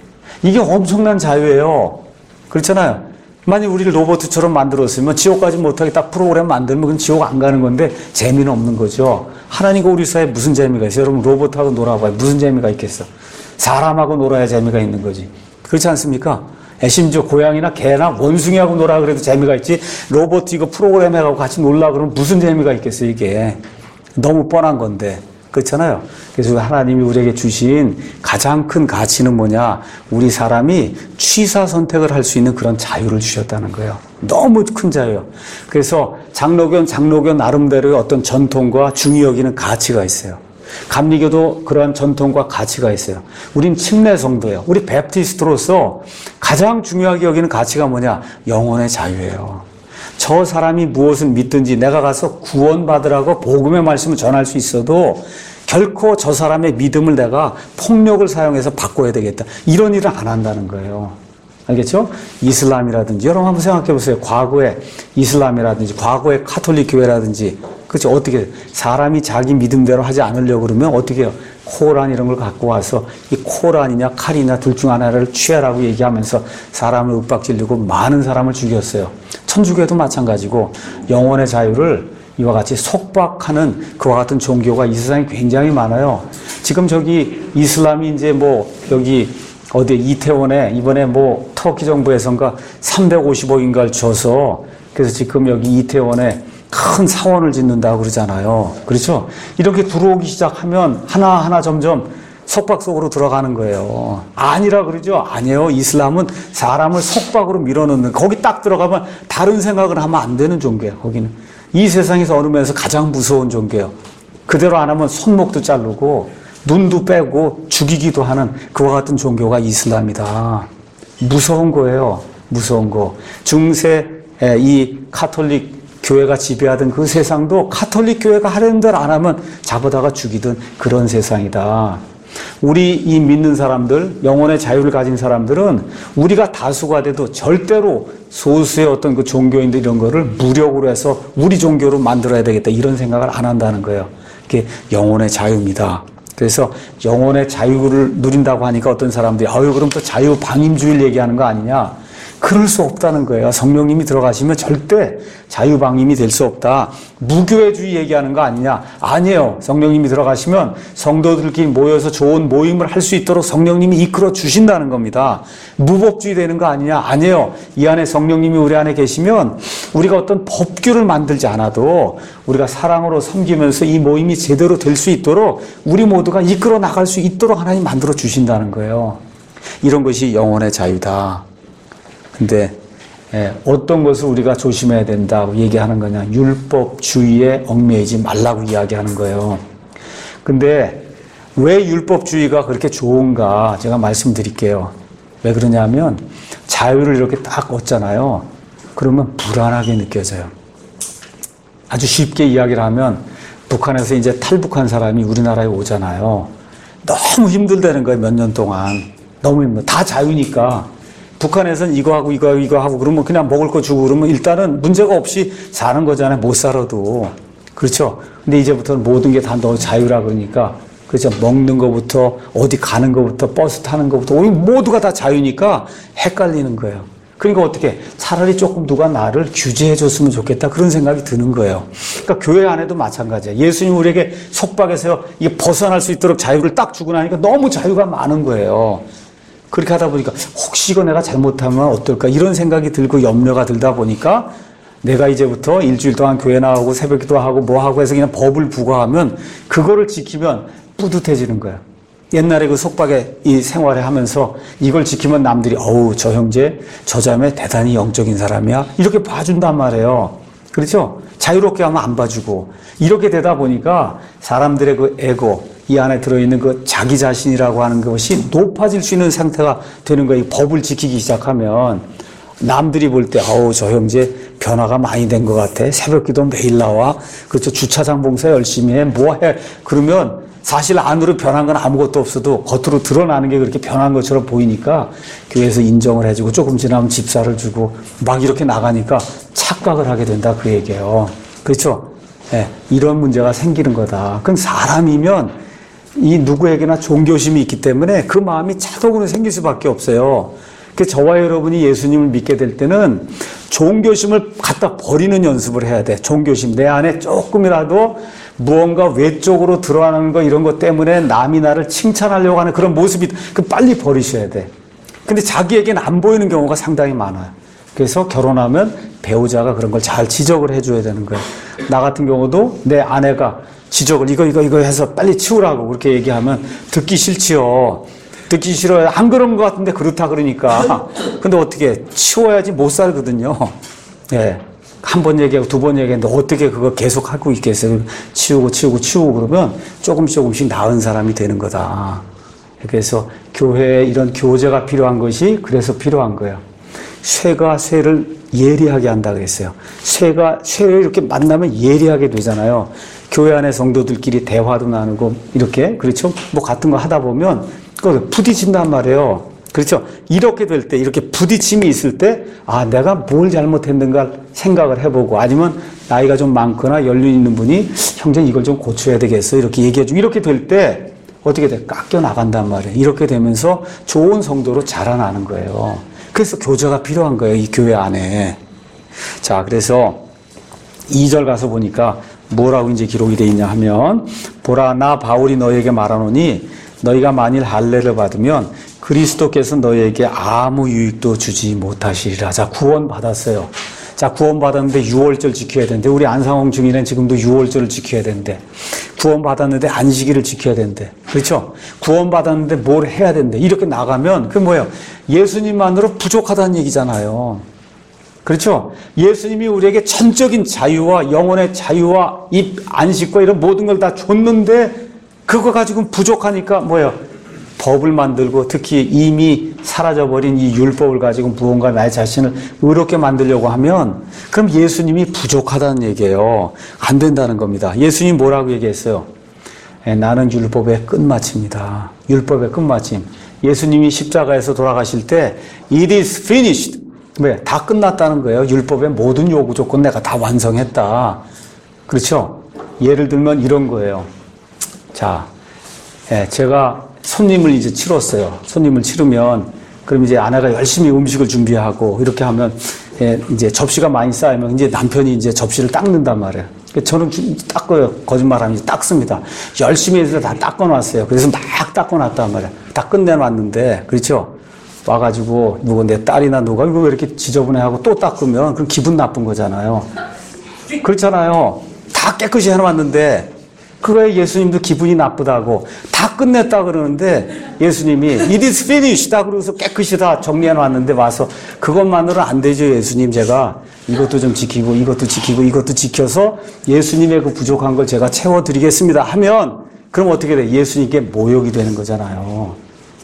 이게 엄청난 자유예요. 그렇잖아요. 만약 우리를 로봇처럼 만들었으면 지옥까지 못하게 딱 프로그램 만들면 그건 지옥 안 가는 건데 재미는 없는 거죠. 하나님과 우리 사이에 무슨 재미가 있어요? 여러분 로봇하고 놀아봐요. 무슨 재미가 있겠어? 사람하고 놀아야 재미가 있는 거지. 그렇지 않습니까? 심지어 고양이나 개나 원숭이하고 놀아 그래도 재미가 있지 로봇 이거 프로그램 해가지고 같이 놀라 그러면 무슨 재미가 있겠어요 이게. 너무 뻔한 건데. 그렇잖아요. 그래서 하나님이 우리에게 주신 가장 큰 가치는 뭐냐? 우리 사람이 취사 선택을 할 수 있는 그런 자유를 주셨다는 거예요. 너무 큰 자유요. 그래서 장로교는 장로교 나름대로의 어떤 전통과 중히 여기는 가치가 있어요. 감리교도 그러한 전통과 가치가 있어요. 우린 침례 성도예요. 우리 베프티스트로서 가장 중요하게 여기는 가치가 뭐냐? 영혼의 자유예요. 저 사람이 무엇을 믿든지 내가 가서 구원받으라고 복음의 말씀을 전할 수 있어도 결코 저 사람의 믿음을 내가 폭력을 사용해서 바꿔야 되겠다. 이런 일을 안 한다는 거예요. 알겠죠? 이슬람이라든지 여러분 한번 생각해 보세요. 과거에 이슬람이라든지 과거의 카톨릭 교회라든지 그렇죠? 어떻게 사람이 자기 믿음대로 하지 않으려고 그러면 어떻게 해요? 코란 이런 걸 갖고 와서 이 코란이냐 칼이냐 둘 중 하나를 취하라고 얘기하면서 사람을 윽박지르고 많은 사람을 죽였어요. 천주교도 마찬가지고 영혼의 자유를 이와 같이 속박하는 그와 같은 종교가 이 세상에 굉장히 많아요. 지금 저기 이슬람이 이제 뭐 여기 어디 이태원에 이번에 뭐 터키 정부에선가 삼백오십억인가를 줘서 그래서 지금 여기 이태원에 큰 사원을 짓는다고 그러잖아요. 그렇죠? 이렇게 들어오기 시작하면 하나하나 점점 속박 속으로 들어가는 거예요. 아니라 그러죠? 아니에요. 이슬람은 사람을 속박으로 밀어넣는, 거기 딱 들어가면 다른 생각을 하면 안 되는 종교예요. 거기는. 이 세상에서 어느 면에서 가장 무서운 종교예요. 그대로 안 하면 손목도 자르고 눈도 빼고 죽이기도 하는 그와 같은 종교가 이슬람이다. 무서운 거예요. 무서운 거. 중세 이 카톨릭 교회가 지배하던 그 세상도 카톨릭 교회가 하려는 대로 안 하면 잡아다가 죽이던 그런 세상이다. 우리 이 믿는 사람들, 영혼의 자유를 가진 사람들은 우리가 다수가 돼도 절대로 소수의 어떤 그 종교인들 이런 거를 무력으로 해서 우리 종교로 만들어야 되겠다 이런 생각을 안 한다는 거예요. 그게 영혼의 자유입니다. 그래서 영혼의 자유를 누린다고 하니까 어떤 사람들이 아유 그럼 또 자유 방임주의를 얘기하는 거 아니냐. 그럴 수 없다는 거예요. 성령님이 들어가시면 절대 자유방임이 될 수 없다. 무교회주의 얘기하는 거 아니냐? 아니에요. 성령님이 들어가시면 성도들끼리 모여서 좋은 모임을 할 수 있도록 성령님이 이끌어 주신다는 겁니다. 무법주의 되는 거 아니냐? 아니에요. 이 안에 성령님이 우리 안에 계시면 우리가 어떤 법규를 만들지 않아도 우리가 사랑으로 섬기면서 이 모임이 제대로 될 수 있도록 우리 모두가 이끌어 나갈 수 있도록 하나님 만들어 주신다는 거예요. 이런 것이 영혼의 자유다. 근데 예, 어떤 것을 우리가 조심해야 된다고 얘기하는 거냐? 율법주의에 얽매이지 말라고 이야기하는 거예요. 근데 왜 율법주의가 그렇게 좋은가 제가 말씀드릴게요. 왜 그러냐면 자유를 이렇게 딱 얻잖아요. 그러면 불안하게 느껴져요. 아주 쉽게 이야기를 하면 북한에서 이제 탈북한 사람이 우리나라에 오잖아요. 너무 힘들다는 거예요. 몇 년 동안. 너무 힘들어. 다 자유니까. 북한에서는 이거 하고 이거 하고 이거 하고 그러면 그냥 먹을 거 주고 그러면 일단은 문제가 없이 사는 거잖아요. 못 살아도. 그렇죠? 근데 이제부터는 모든 게 다 너 자유라 그러니까 그렇죠? 먹는 거부터 어디 가는 거부터 버스 타는 거부터 모두가 다 자유니까 헷갈리는 거예요. 그러니까 어떻게 차라리 조금 누가 나를 규제해 줬으면 좋겠다 그런 생각이 드는 거예요. 그러니까 교회 안에도 마찬가지예요. 예수님 우리에게 속박에서 이게 벗어날 수 있도록 자유를 딱 주고 나니까 너무 자유가 많은 거예요. 그렇게 하다 보니까 혹시 이거 내가 잘못하면 어떨까 이런 생각이 들고 염려가 들다 보니까 내가 이제부터 일주일 동안 교회 나오고 새벽기도 하고 뭐 하고 해서 그냥 법을 부과하면 그거를 지키면 뿌듯해지는 거예요. 옛날에 그 속박에 이 생활을 하면서 이걸 지키면 남들이 어우 저 형제 저 자매 대단히 영적인 사람이야 이렇게 봐준단 말이에요. 그렇죠? 자유롭게 하면 안 봐주고 이렇게 되다 보니까 사람들의 그 에고 이 안에 들어있는 그 자기 자신이라고 하는 것이 높아질 수 있는 상태가 되는 거예요. 이 법을 지키기 시작하면 남들이 볼 때 어우 저 형제 변화가 많이 된 것 같아. 새벽기도 매일 나와. 그렇죠. 주차장 봉사 열심히 해. 뭐 해. 그러면 사실 안으로 변한 건 아무것도 없어도 겉으로 드러나는 게 그렇게 변한 것처럼 보이니까 교회에서 인정을 해주고 조금 지나면 집사를 주고 막 이렇게 나가니까 착각을 하게 된다 그 얘기예요. 그렇죠? 네, 이런 문제가 생기는 거다. 그럼 사람이면 이 누구에게나 종교심이 있기 때문에 그 마음이 자동으로 생길 수밖에 없어요. 그 저와 여러분이 예수님을 믿게 될 때는 종교심을 갖다 버리는 연습을 해야 돼. 종교심. 내 안에 조금이라도 무언가 외적으로 드러나는 거 이런 것 때문에 남이 나를 칭찬하려고 하는 그런 모습이 그 빨리 버리셔야 돼. 근데 자기에게는 안 보이는 경우가 상당히 많아요. 그래서 결혼하면 배우자가 그런 걸 잘 지적을 해줘야 되는 거예요. 나 같은 경우도 내 아내가 지적을 이거 이거 이거 해서 빨리 치우라고 그렇게 얘기하면 듣기 싫지요. 듣기 싫어요. 안 그런 것 같은데 그렇다 그러니까. 근데 어떻게 치워야지 못 살거든요. 예. 한 번 얘기하고 두 번 얘기했는데 어떻게 그거 계속 하고 있겠어요. 치우고 치우고 치우고 그러면 조금씩 조금씩 나은 사람이 되는 거다. 그래서 교회에 이런 교제가 필요한 것이 그래서 필요한 거예요. 쇠가 쇠를 예리하게 한다 그랬어요. 쇠가 쇠를 이렇게 만나면 예리하게 되잖아요. 교회 안에 성도들끼리 대화도 나누고 이렇게 그렇죠? 뭐 같은 거 하다 보면 그 부딪힌단 말이에요. 그렇죠? 이렇게 될 때 이렇게 부딪힘이 있을 때 아 내가 뭘 잘못했는가 생각을 해보고 아니면 나이가 좀 많거나 연륜 있는 분이 형제 이걸 좀 고쳐야 되겠어 이렇게 얘기해주고 이렇게 될 때 어떻게 돼? 깎여 나간단 말이에요. 이렇게 되면서 좋은 성도로 자라나는 거예요. 그래서 교제가 필요한 거예요. 이 교회 안에. 자, 그래서 이 절 가서 보니까 뭐라고 이제 기록이 되어 있냐 하면 보라 나 바울이 너에게 말하노니 너희가 만일 할례를 받으면 그리스도께서 너희에게 아무 유익도 주지 못하시리라. 자, 구원 받았어요. 자, 구원 받았는데 유월절 지켜야 되는데 우리 안상홍 증인은 지금도 유월절을 지켜야 되는데 구원 받았는데 안식일을 지켜야 되는데 그렇죠? 구원 받았는데 뭘 해야 되는데 이렇게 나가면 그게 뭐예요? 예수님만으로 부족하다는 얘기잖아요. 그렇죠? 예수님이 우리에게 전적인 자유와 영혼의 자유와 이 안식과 이런 모든 걸 다 줬는데 그거 가지고는 부족하니까 뭐예요? 법을 만들고 특히 이미 사라져버린 이 율법을 가지고 무언가 나의 자신을 의롭게 만들려고 하면 그럼 예수님이 부족하다는 얘기예요. 안 된다는 겁니다. 예수님 뭐라고 얘기했어요? 예, 나는 율법의 끝마침이다. 율법의 끝마침. 예수님이 십자가에서 돌아가실 때 It is finished. 왜? 다 끝났다는 거예요. 율법의 모든 요구 조건 내가 다 완성했다. 그렇죠? 예를 들면 이런 거예요. 자, 예, 제가 손님을 이제 치렀어요. 손님을 치르면 그럼 이제 아내가 열심히 음식을 준비하고 이렇게 하면 예, 이제 접시가 많이 쌓이면 이제 남편이 이제 접시를 닦는단 말이에요. 저는 닦아요. 거짓말하면 닦습니다. 열심히 해서 다 닦아놨어요. 그래서 막 닦아놨단 말이에요. 다 끝내놨는데, 그렇죠? 와가지고 누구 내 딸이나 누가 이거 왜 이렇게 지저분해하고 또 닦으면 그럼 기분 나쁜 거잖아요. 그렇잖아요. 다 깨끗이 해놨는데 그거에 예수님도 기분이 나쁘다고 다 끝냈다 그러는데 예수님이 it is finished 다 그러고서 깨끗이 다 정리해놨는데 와서 그것만으로는 안 되죠. 예수님 제가 이것도 좀 지키고 이것도 지키고 이것도 지켜서 예수님의 그 부족한 걸 제가 채워드리겠습니다 하면 그럼 어떻게 돼? 예수님께 모욕이 되는 거잖아요.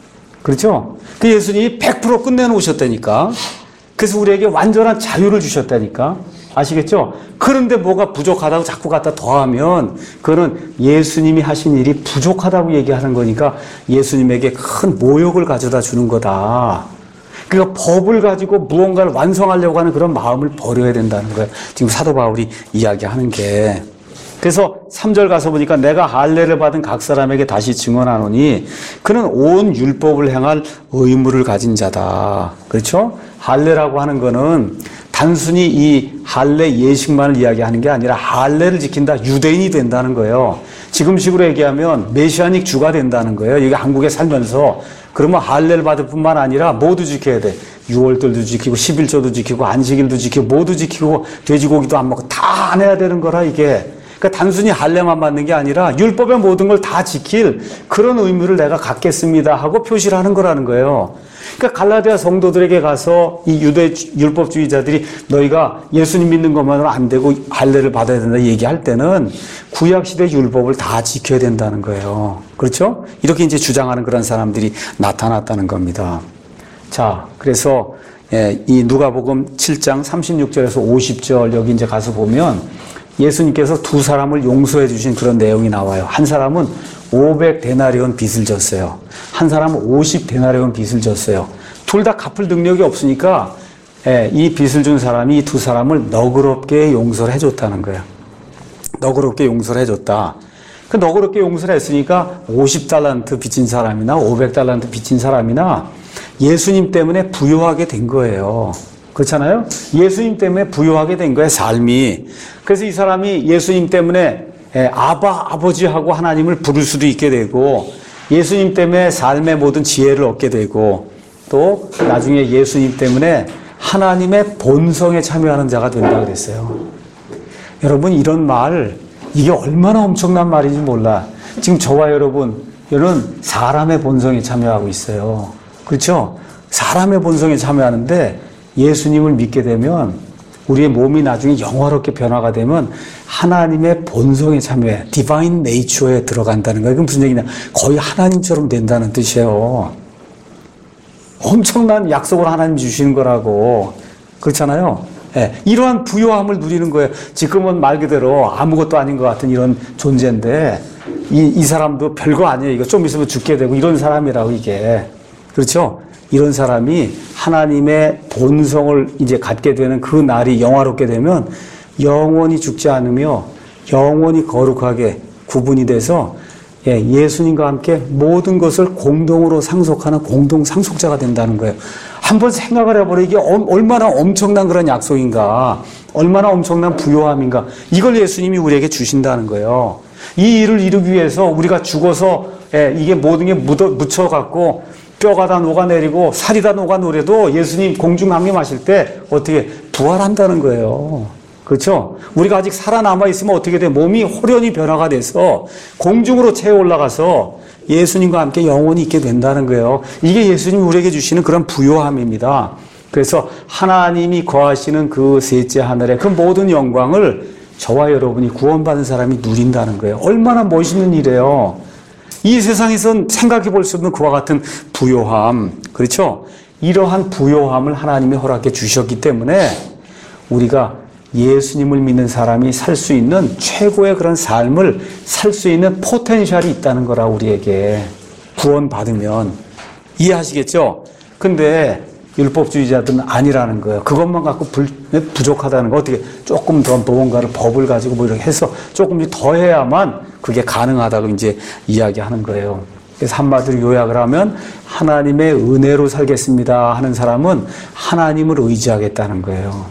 그렇죠? 그 예수님이 백 퍼센트 끝내놓으셨다니까. 그래서 우리에게 완전한 자유를 주셨다니까. 아시겠죠? 그런데 뭐가 부족하다고 자꾸 갖다 더하면 그거는 예수님이 하신 일이 부족하다고 얘기하는 거니까 예수님에게 큰 모욕을 가져다 주는 거다. 그러니까 법을 가지고 무언가를 완성하려고 하는 그런 마음을 버려야 된다는 거예요. 지금 사도 바울이 이야기하는 게. 그래서 삼 절 가서 보니까 내가 할례를 받은 각 사람에게 다시 증언하노니 그는 온 율법을 행할 의무를 가진 자다. 그렇죠? 할례라고 하는 거는 단순히 이 할례 예식만을 이야기하는 게 아니라 할례를 지킨다 유대인이 된다는 거예요. 지금식으로 얘기하면 메시아닉 주가 된다는 거예요. 여기 한국에 살면서 그러면 할례를 받을 뿐만 아니라 모두 지켜야 돼. 유월절도 지키고 십일조도 지키고 안식일도 지키고 모두 지키고 돼지고기도 안 먹고 다 안 해야 되는 거라 이게. 그러니까 단순히 할례만 받는 게 아니라 율법의 모든 걸 다 지킬 그런 의무를 내가 갖겠습니다 하고 표시를 하는 거라는 거예요. 그러니까 갈라디아 성도들에게 가서 이 유대 율법주의자들이 너희가 예수님 믿는 것만으로 안 되고 할례를 받아야 된다 얘기할 때는 구약시대 율법을 다 지켜야 된다는 거예요. 그렇죠? 이렇게 이제 주장하는 그런 사람들이 나타났다는 겁니다. 자, 그래서 예, 이 누가복음 칠 장 삼십육 절에서 오십 절 여기 이제 가서 보면 예수님께서 두 사람을 용서해 주신 그런 내용이 나와요. 한 사람은 오백 데나리온 빚을 졌어요. 한 사람은 오십 데나리온 빚을 졌어요. 둘 다 갚을 능력이 없으니까 예, 이 빚을 준 사람이 이 두 사람을 너그럽게 용서를 해줬다는 거예요. 너그럽게 용서를 해줬다. 그 너그럽게 용서를 했으니까 오십 달란트 빚진 사람이나 오백 달란트 빚진 사람이나 예수님 때문에 부유하게 된 거예요. 그렇잖아요? 예수님 때문에 부유하게 된 거예요, 삶이. 그래서 이 사람이 예수님 때문에 아바, 아버지하고 하나님을 부를 수도 있게 되고 예수님 때문에 삶의 모든 지혜를 얻게 되고 또 나중에 예수님 때문에 하나님의 본성에 참여하는 자가 된다 그랬어요. 여러분 이런 말 이게 얼마나 엄청난 말인지 몰라. 지금 저와 여러분 여러분 사람의 본성에 참여하고 있어요. 그렇죠? 사람의 본성에 참여하는데 예수님을 믿게 되면 우리의 몸이 나중에 영화롭게 변화가 되면 하나님의 본성에 참여해. 디바인 네이처에 들어간다는 거예요. 그게 무슨 얘기냐. 거의 하나님처럼 된다는 뜻이에요. 엄청난 약속을 하나님 주시는 거라고. 그렇잖아요. 예, 이러한 부요함을 누리는 거예요. 지금은 말 그대로 아무것도 아닌 것 같은 이런 존재인데 이, 이 사람도 별거 아니에요. 이거 좀 있으면 죽게 되고 이런 사람이라고 이게. 그렇죠? 이런 사람이 하나님의 본성을 이제 갖게 되는 그 날이 영화롭게 되면 영원히 죽지 않으며 영원히 거룩하게 구분이 돼서 예, 예수님과 함께 모든 것을 공동으로 상속하는 공동 상속자가 된다는 거예요. 한번 생각을 해보라. 이게 얼마나 엄청난 그런 약속인가. 얼마나 엄청난 부요함인가. 이걸 예수님이 우리에게 주신다는 거예요. 이 일을 이루기 위해서 우리가 죽어서 예, 이게 모든 게 묻어, 묻혀갖고 뼈가 다 녹아내리고 살이 다 녹아노래도 예수님 공중 강림하실 때 어떻게 부활한다는 거예요. 그렇죠? 우리가 아직 살아남아 있으면 어떻게 돼? 몸이 호련히 변화가 돼서 공중으로 채워 올라가서 예수님과 함께 영원히 있게 된다는 거예요. 이게 예수님이 우리에게 주시는 그런 부요함입니다. 그래서 하나님이 거하시는 그 셋째 하늘의 그 모든 영광을 저와 여러분이 구원받은 사람이 누린다는 거예요. 얼마나 멋있는 일이에요. 이 세상에선 생각해 볼 수 없는 그와 같은 부요함, 그렇죠? 이러한 부요함을 하나님이 허락해 주셨기 때문에 우리가 예수님을 믿는 사람이 살 수 있는 최고의 그런 삶을 살 수 있는 포텐셜이 있다는 거라 우리에게 구원받으면 이해하시겠죠? 근데 율법주의자들은 아니라는 거예요. 그것만 갖고 불, 부족하다는 거. 어떻게 조금 더 무언가를 법을 가지고 뭐 이렇게 해서 조금 더 해야만 그게 가능하다고 이제 이야기하는 거예요. 그래서 한마디로 요약을 하면 하나님의 은혜로 살겠습니다 하는 사람은 하나님을 의지하겠다는 거예요.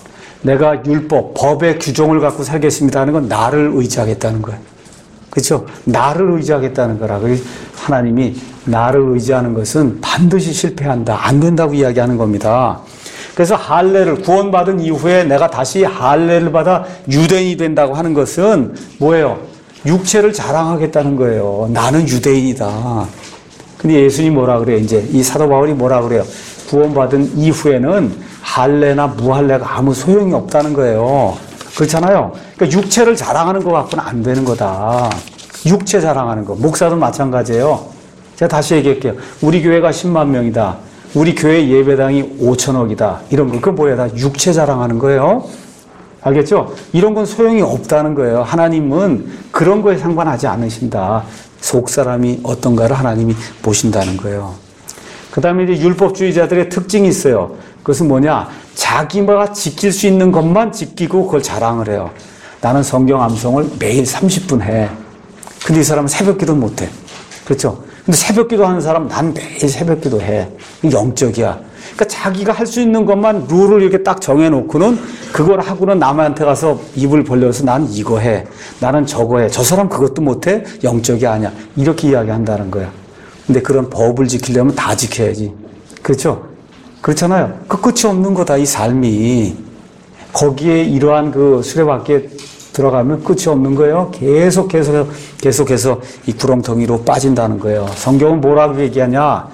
내가 율법, 법의 규정을 갖고 살겠습니다 하는 건 나를 의지하겠다는 거예요. 그렇죠? 나를 의지하겠다는 거라. 그래서 하나님이 나를 의지하는 것은 반드시 실패한다. 안 된다고 이야기하는 겁니다. 그래서 할례를 구원받은 이후에 내가 다시 할례를 받아 유대인이 된다고 하는 것은 뭐예요? 육체를 자랑하겠다는 거예요. 나는 유대인이다. 근데 예수님이 뭐라 그래요? 이제 이 사도 바울이 뭐라 그래요? 구원받은 이후에는 할례나 무할례가 아무 소용이 없다는 거예요. 그렇잖아요. 그러니까 육체를 자랑하는 것 갖고는 안 되는 거다. 육체 자랑하는 거. 목사도 마찬가지예요. 제가 다시 얘기할게요. 우리 교회가 십만 명이다. 우리 교회 예배당이 오천억이다. 이런 거. 그건 뭐예요? 다 육체 자랑하는 거예요. 알겠죠? 이런 건 소용이 없다는 거예요. 하나님은 그런 거에 상관하지 않으신다. 속 사람이 어떤가를 하나님이 보신다는 거예요. 그 다음에 이제 율법주의자들의 특징이 있어요. 그것은 뭐냐? 자기가 지킬 수 있는 것만 지키고 그걸 자랑을 해요. 나는 성경 암송을 매일 삼십 분 해. 근데 이 사람은 새벽 기도는 못 해. 그렇죠? 근데 새벽 기도 하는 사람은 난 매일 새벽 기도 해. 영적이야. 그러니까 자기가 할 수 있는 것만 룰을 이렇게 딱 정해놓고는 그걸 하고는 남한테 가서 입을 벌려서 난 이거 해. 나는 저거 해. 저 사람 그것도 못 해? 영적이 아니야. 이렇게 이야기한다는 거야. 근데 그런 법을 지키려면 다 지켜야지. 그렇죠? 그렇잖아요. 그 끝이 없는 거다, 이 삶이. 거기에 이러한 그 수레바퀴에 들어가면 끝이 없는 거예요. 계속, 계속, 계속해서 이 구렁텅이로 빠진다는 거예요. 성경은 뭐라고 얘기하냐?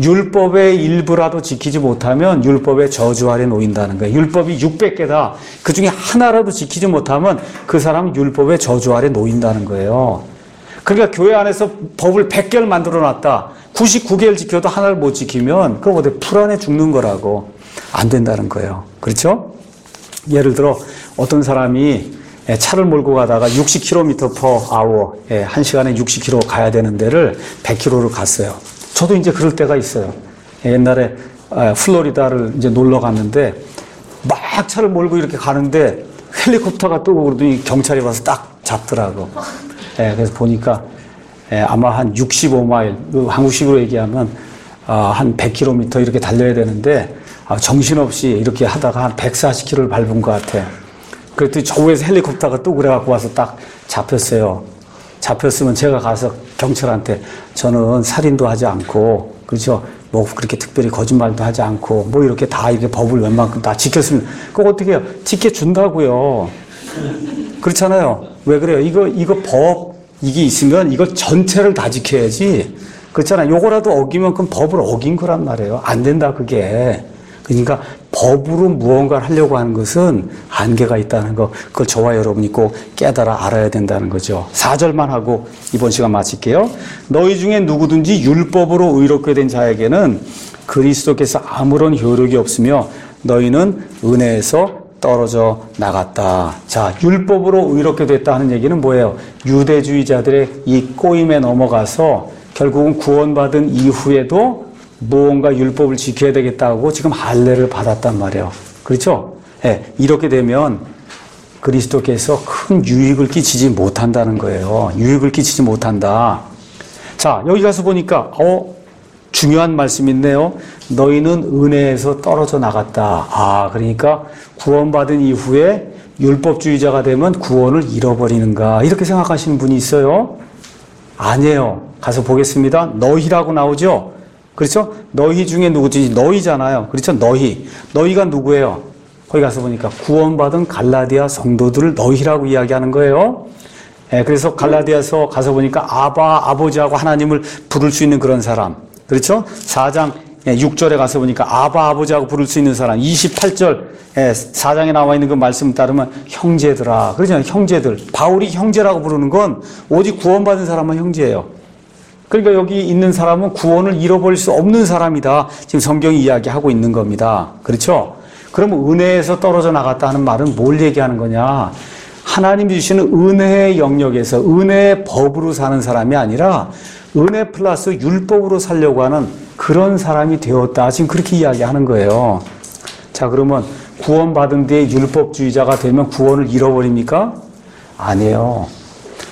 율법의 일부라도 지키지 못하면 율법의 저주 아래 놓인다는 거예요. 율법이 육백 개다. 그 중에 하나라도 지키지 못하면 그 사람은 율법의 저주 아래 놓인다는 거예요. 그러니까 교회 안에서 법을 백 개를 만들어 놨다. 구십구 개를 지켜도 하나를 못 지키면 그거 어디 불안해 죽는 거라고. 안 된다는 거예요. 그렇죠? 예를 들어 어떤 사람이 차를 몰고 가다가 육십 킬로미터 per hour, 한 시간에 육십 킬로미터 가야 되는 데를 백 킬로미터를 갔어요. 저도 이제 그럴 때가 있어요. 옛날에 플로리다를 이제 놀러 갔는데 막 차를 몰고 이렇게 가는데 헬리콥터가 뜨고 그러더니 경찰이 와서 딱 잡더라고. 예, 그래서 보니까 예, 아마 한 육십오 마일, 한국식으로 얘기하면 아, 한 백 킬로미터 이렇게 달려야 되는데 아, 정신없이 이렇게 하다가 한 백사십 킬로미터를 밟은 것 같아. 그랬더니 저 위에서 헬리콥터가 또 그래갖고 와서 딱 잡혔어요. 잡혔으면 제가 가서 경찰한테 저는 살인도 하지 않고, 그렇죠? 뭐 그렇게 특별히 거짓말도 하지 않고, 뭐 이렇게 다 이렇게 법을 웬만큼 다 지켰으면, 그거 어떻게 해요? 지켜준다고요. 그렇잖아요. 왜 그래요? 이거, 이거 법, 이게 있으면 이거 전체를 다 지켜야지. 그렇잖아요. 요거라도 어기면 그건 법을 어긴 거란 말이에요. 안 된다, 그게. 그러니까 법으로 무언가를 하려고 하는 것은 한계가 있다는 거, 그걸 저와 여러분이 꼭 깨달아 알아야 된다는 거죠. 사 절만 하고 이번 시간 마칠게요. 너희 중에 누구든지 율법으로 의롭게 된 자에게는 그리스도께서 아무런 효력이 없으며 너희는 은혜에서 떨어져 나갔다. 자, 율법으로 의롭게 됐다 하는 얘기는 뭐예요? 유대주의자들의 이 꼬임에 넘어가서 결국은 구원받은 이후에도 무언가 율법을 지켜야 되겠다고 지금 할례를 받았단 말이에요. 그렇죠? 예, 이렇게 되면 그리스도께서 큰 유익을 끼치지 못한다는 거예요. 유익을 끼치지 못한다. 자, 여기 가서 보니까 어 중요한 말씀이 있네요. 너희는 은혜에서 떨어져 나갔다. 아, 그러니까 구원받은 이후에 율법주의자가 되면 구원을 잃어버리는가, 이렇게 생각하시는 분이 있어요. 아니에요. 가서 보겠습니다. 너희라고 나오죠? 그렇죠? 너희 중에 누구지? 너희잖아요. 그렇죠? 너희. 너희가 누구예요? 거기 가서 보니까 구원받은 갈라디아 성도들을 너희라고 이야기하는 거예요. 예, 그래서 갈라디아서 가서 보니까 아바, 아버지하고 하나님을 부를 수 있는 그런 사람. 그렇죠? 사 장 육 절에 가서 보니까 아바, 아버지하고 부를 수 있는 사람. 이십팔 절 사 장에 나와 있는 그 말씀 따르면 형제들아. 그러잖아요. 형제들. 바울이 형제라고 부르는 건 오직 구원받은 사람만 형제예요. 그러니까 여기 있는 사람은 구원을 잃어버릴 수 없는 사람이다. 지금 성경이 이야기하고 있는 겁니다. 그렇죠? 그러면 은혜에서 떨어져 나갔다 하는 말은 뭘 얘기하는 거냐? 하나님이 주시는 은혜의 영역에서 은혜의 법으로 사는 사람이 아니라 은혜 플러스 율법으로 살려고 하는 그런 사람이 되었다. 지금 그렇게 이야기하는 거예요. 자, 그러면 구원받은 뒤에 율법주의자가 되면 구원을 잃어버립니까? 아니에요.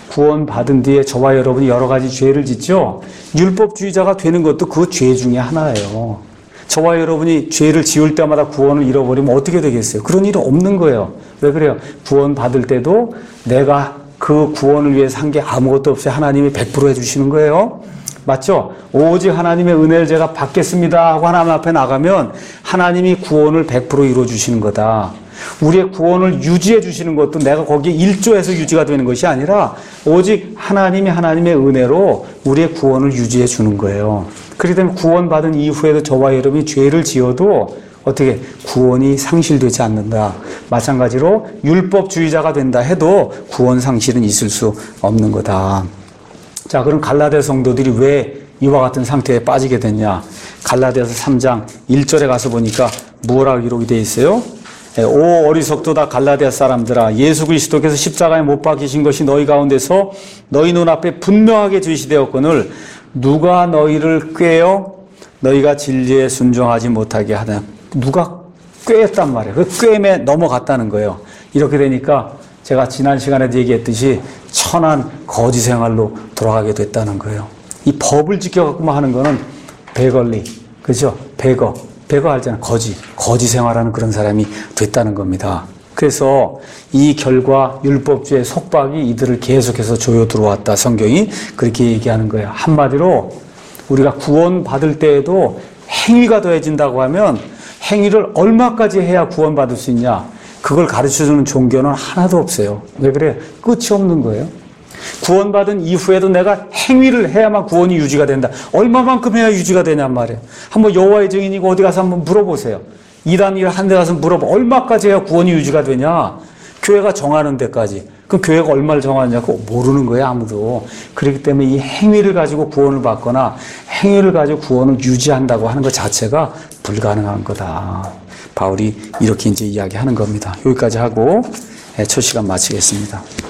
구원받은 뒤에 저와 여러분이 여러 가지 죄를 짓죠. 율법주의자가 되는 것도 그 죄 중에 하나예요. 저와 여러분이 죄를 지을 때마다 구원을 잃어버리면 어떻게 되겠어요? 그런 일은 없는 거예요. 왜 그래요? 구원받을 때도 내가 그 구원을 위해서 한 게 아무것도 없이 하나님이 백 퍼센트 해주시는 거예요. 맞죠? 오직 하나님의 은혜를 제가 받겠습니다 하고 하나님 앞에 나가면 하나님이 구원을 백 퍼센트 이루어주시는 거다. 우리의 구원을 유지해 주시는 것도 내가 거기에 일조해서 유지가 되는 것이 아니라 오직 하나님이 하나님의 은혜로 우리의 구원을 유지해 주는 거예요. 그렇기 때문에 구원받은 이후에도 저와 여러분이 죄를 지어도 어떻게 구원이 상실되지 않는다. 마찬가지로 율법주의자가 된다 해도 구원 상실은 있을 수 없는 거다. 자, 그럼 갈라디아 성도들이 왜 이와 같은 상태에 빠지게 됐냐? 갈라디아서 삼 장 일 절에 가서 보니까 뭐라고 기록이 되어 있어요? 오 어리석도다 갈라디아 사람들아, 예수 그리스도께서 십자가에 못 박히신 것이 너희 가운데서 너희 눈앞에 분명하게 제시되었거늘 누가 너희를 꾀어 너희가 진리에 순종하지 못하게 하냐. 누가 꾀했단 말이에요. 그 꾀임에 넘어갔다는 거예요. 이렇게 되니까 제가 지난 시간에도 얘기했듯이 천한 거지 생활로 돌아가게 됐다는 거예요. 이 법을 지켜갖고만 하는 거는 베걸리, 그죠? 베거, 베거 알잖아요. 거지, 거지 생활하는 그런 사람이 됐다는 겁니다. 그래서 이 결과 율법주의 속박이 이들을 계속해서 조여 들어왔다. 성경이 그렇게 얘기하는 거예요. 한마디로 우리가 구원받을 때에도 행위가 더해진다고 하면 행위를 얼마까지 해야 구원받을 수 있냐? 그걸 가르쳐주는 종교는 하나도 없어요. 왜 그래요? 끝이 없는 거예요. 구원받은 이후에도 내가 행위를 해야만 구원이 유지가 된다. 얼마만큼 해야 유지가 되냔 말이에요. 한번 여호와의 증인이고 어디 가서 한번 물어보세요. 이단일 한 데 가서 물어봐. 얼마까지 해야 구원이 유지가 되냐? 교회가 정하는 데까지. 그럼 교회가 얼마를 정하느냐고 모르는 거예요, 아무도. 그렇기 때문에 이 행위를 가지고 구원을 받거나 행위를 가지고 구원을 유지한다고 하는 것 자체가 불가능한 거다. 바울이 이렇게 이제 이야기하는 겁니다. 여기까지 하고 첫 시간 마치겠습니다.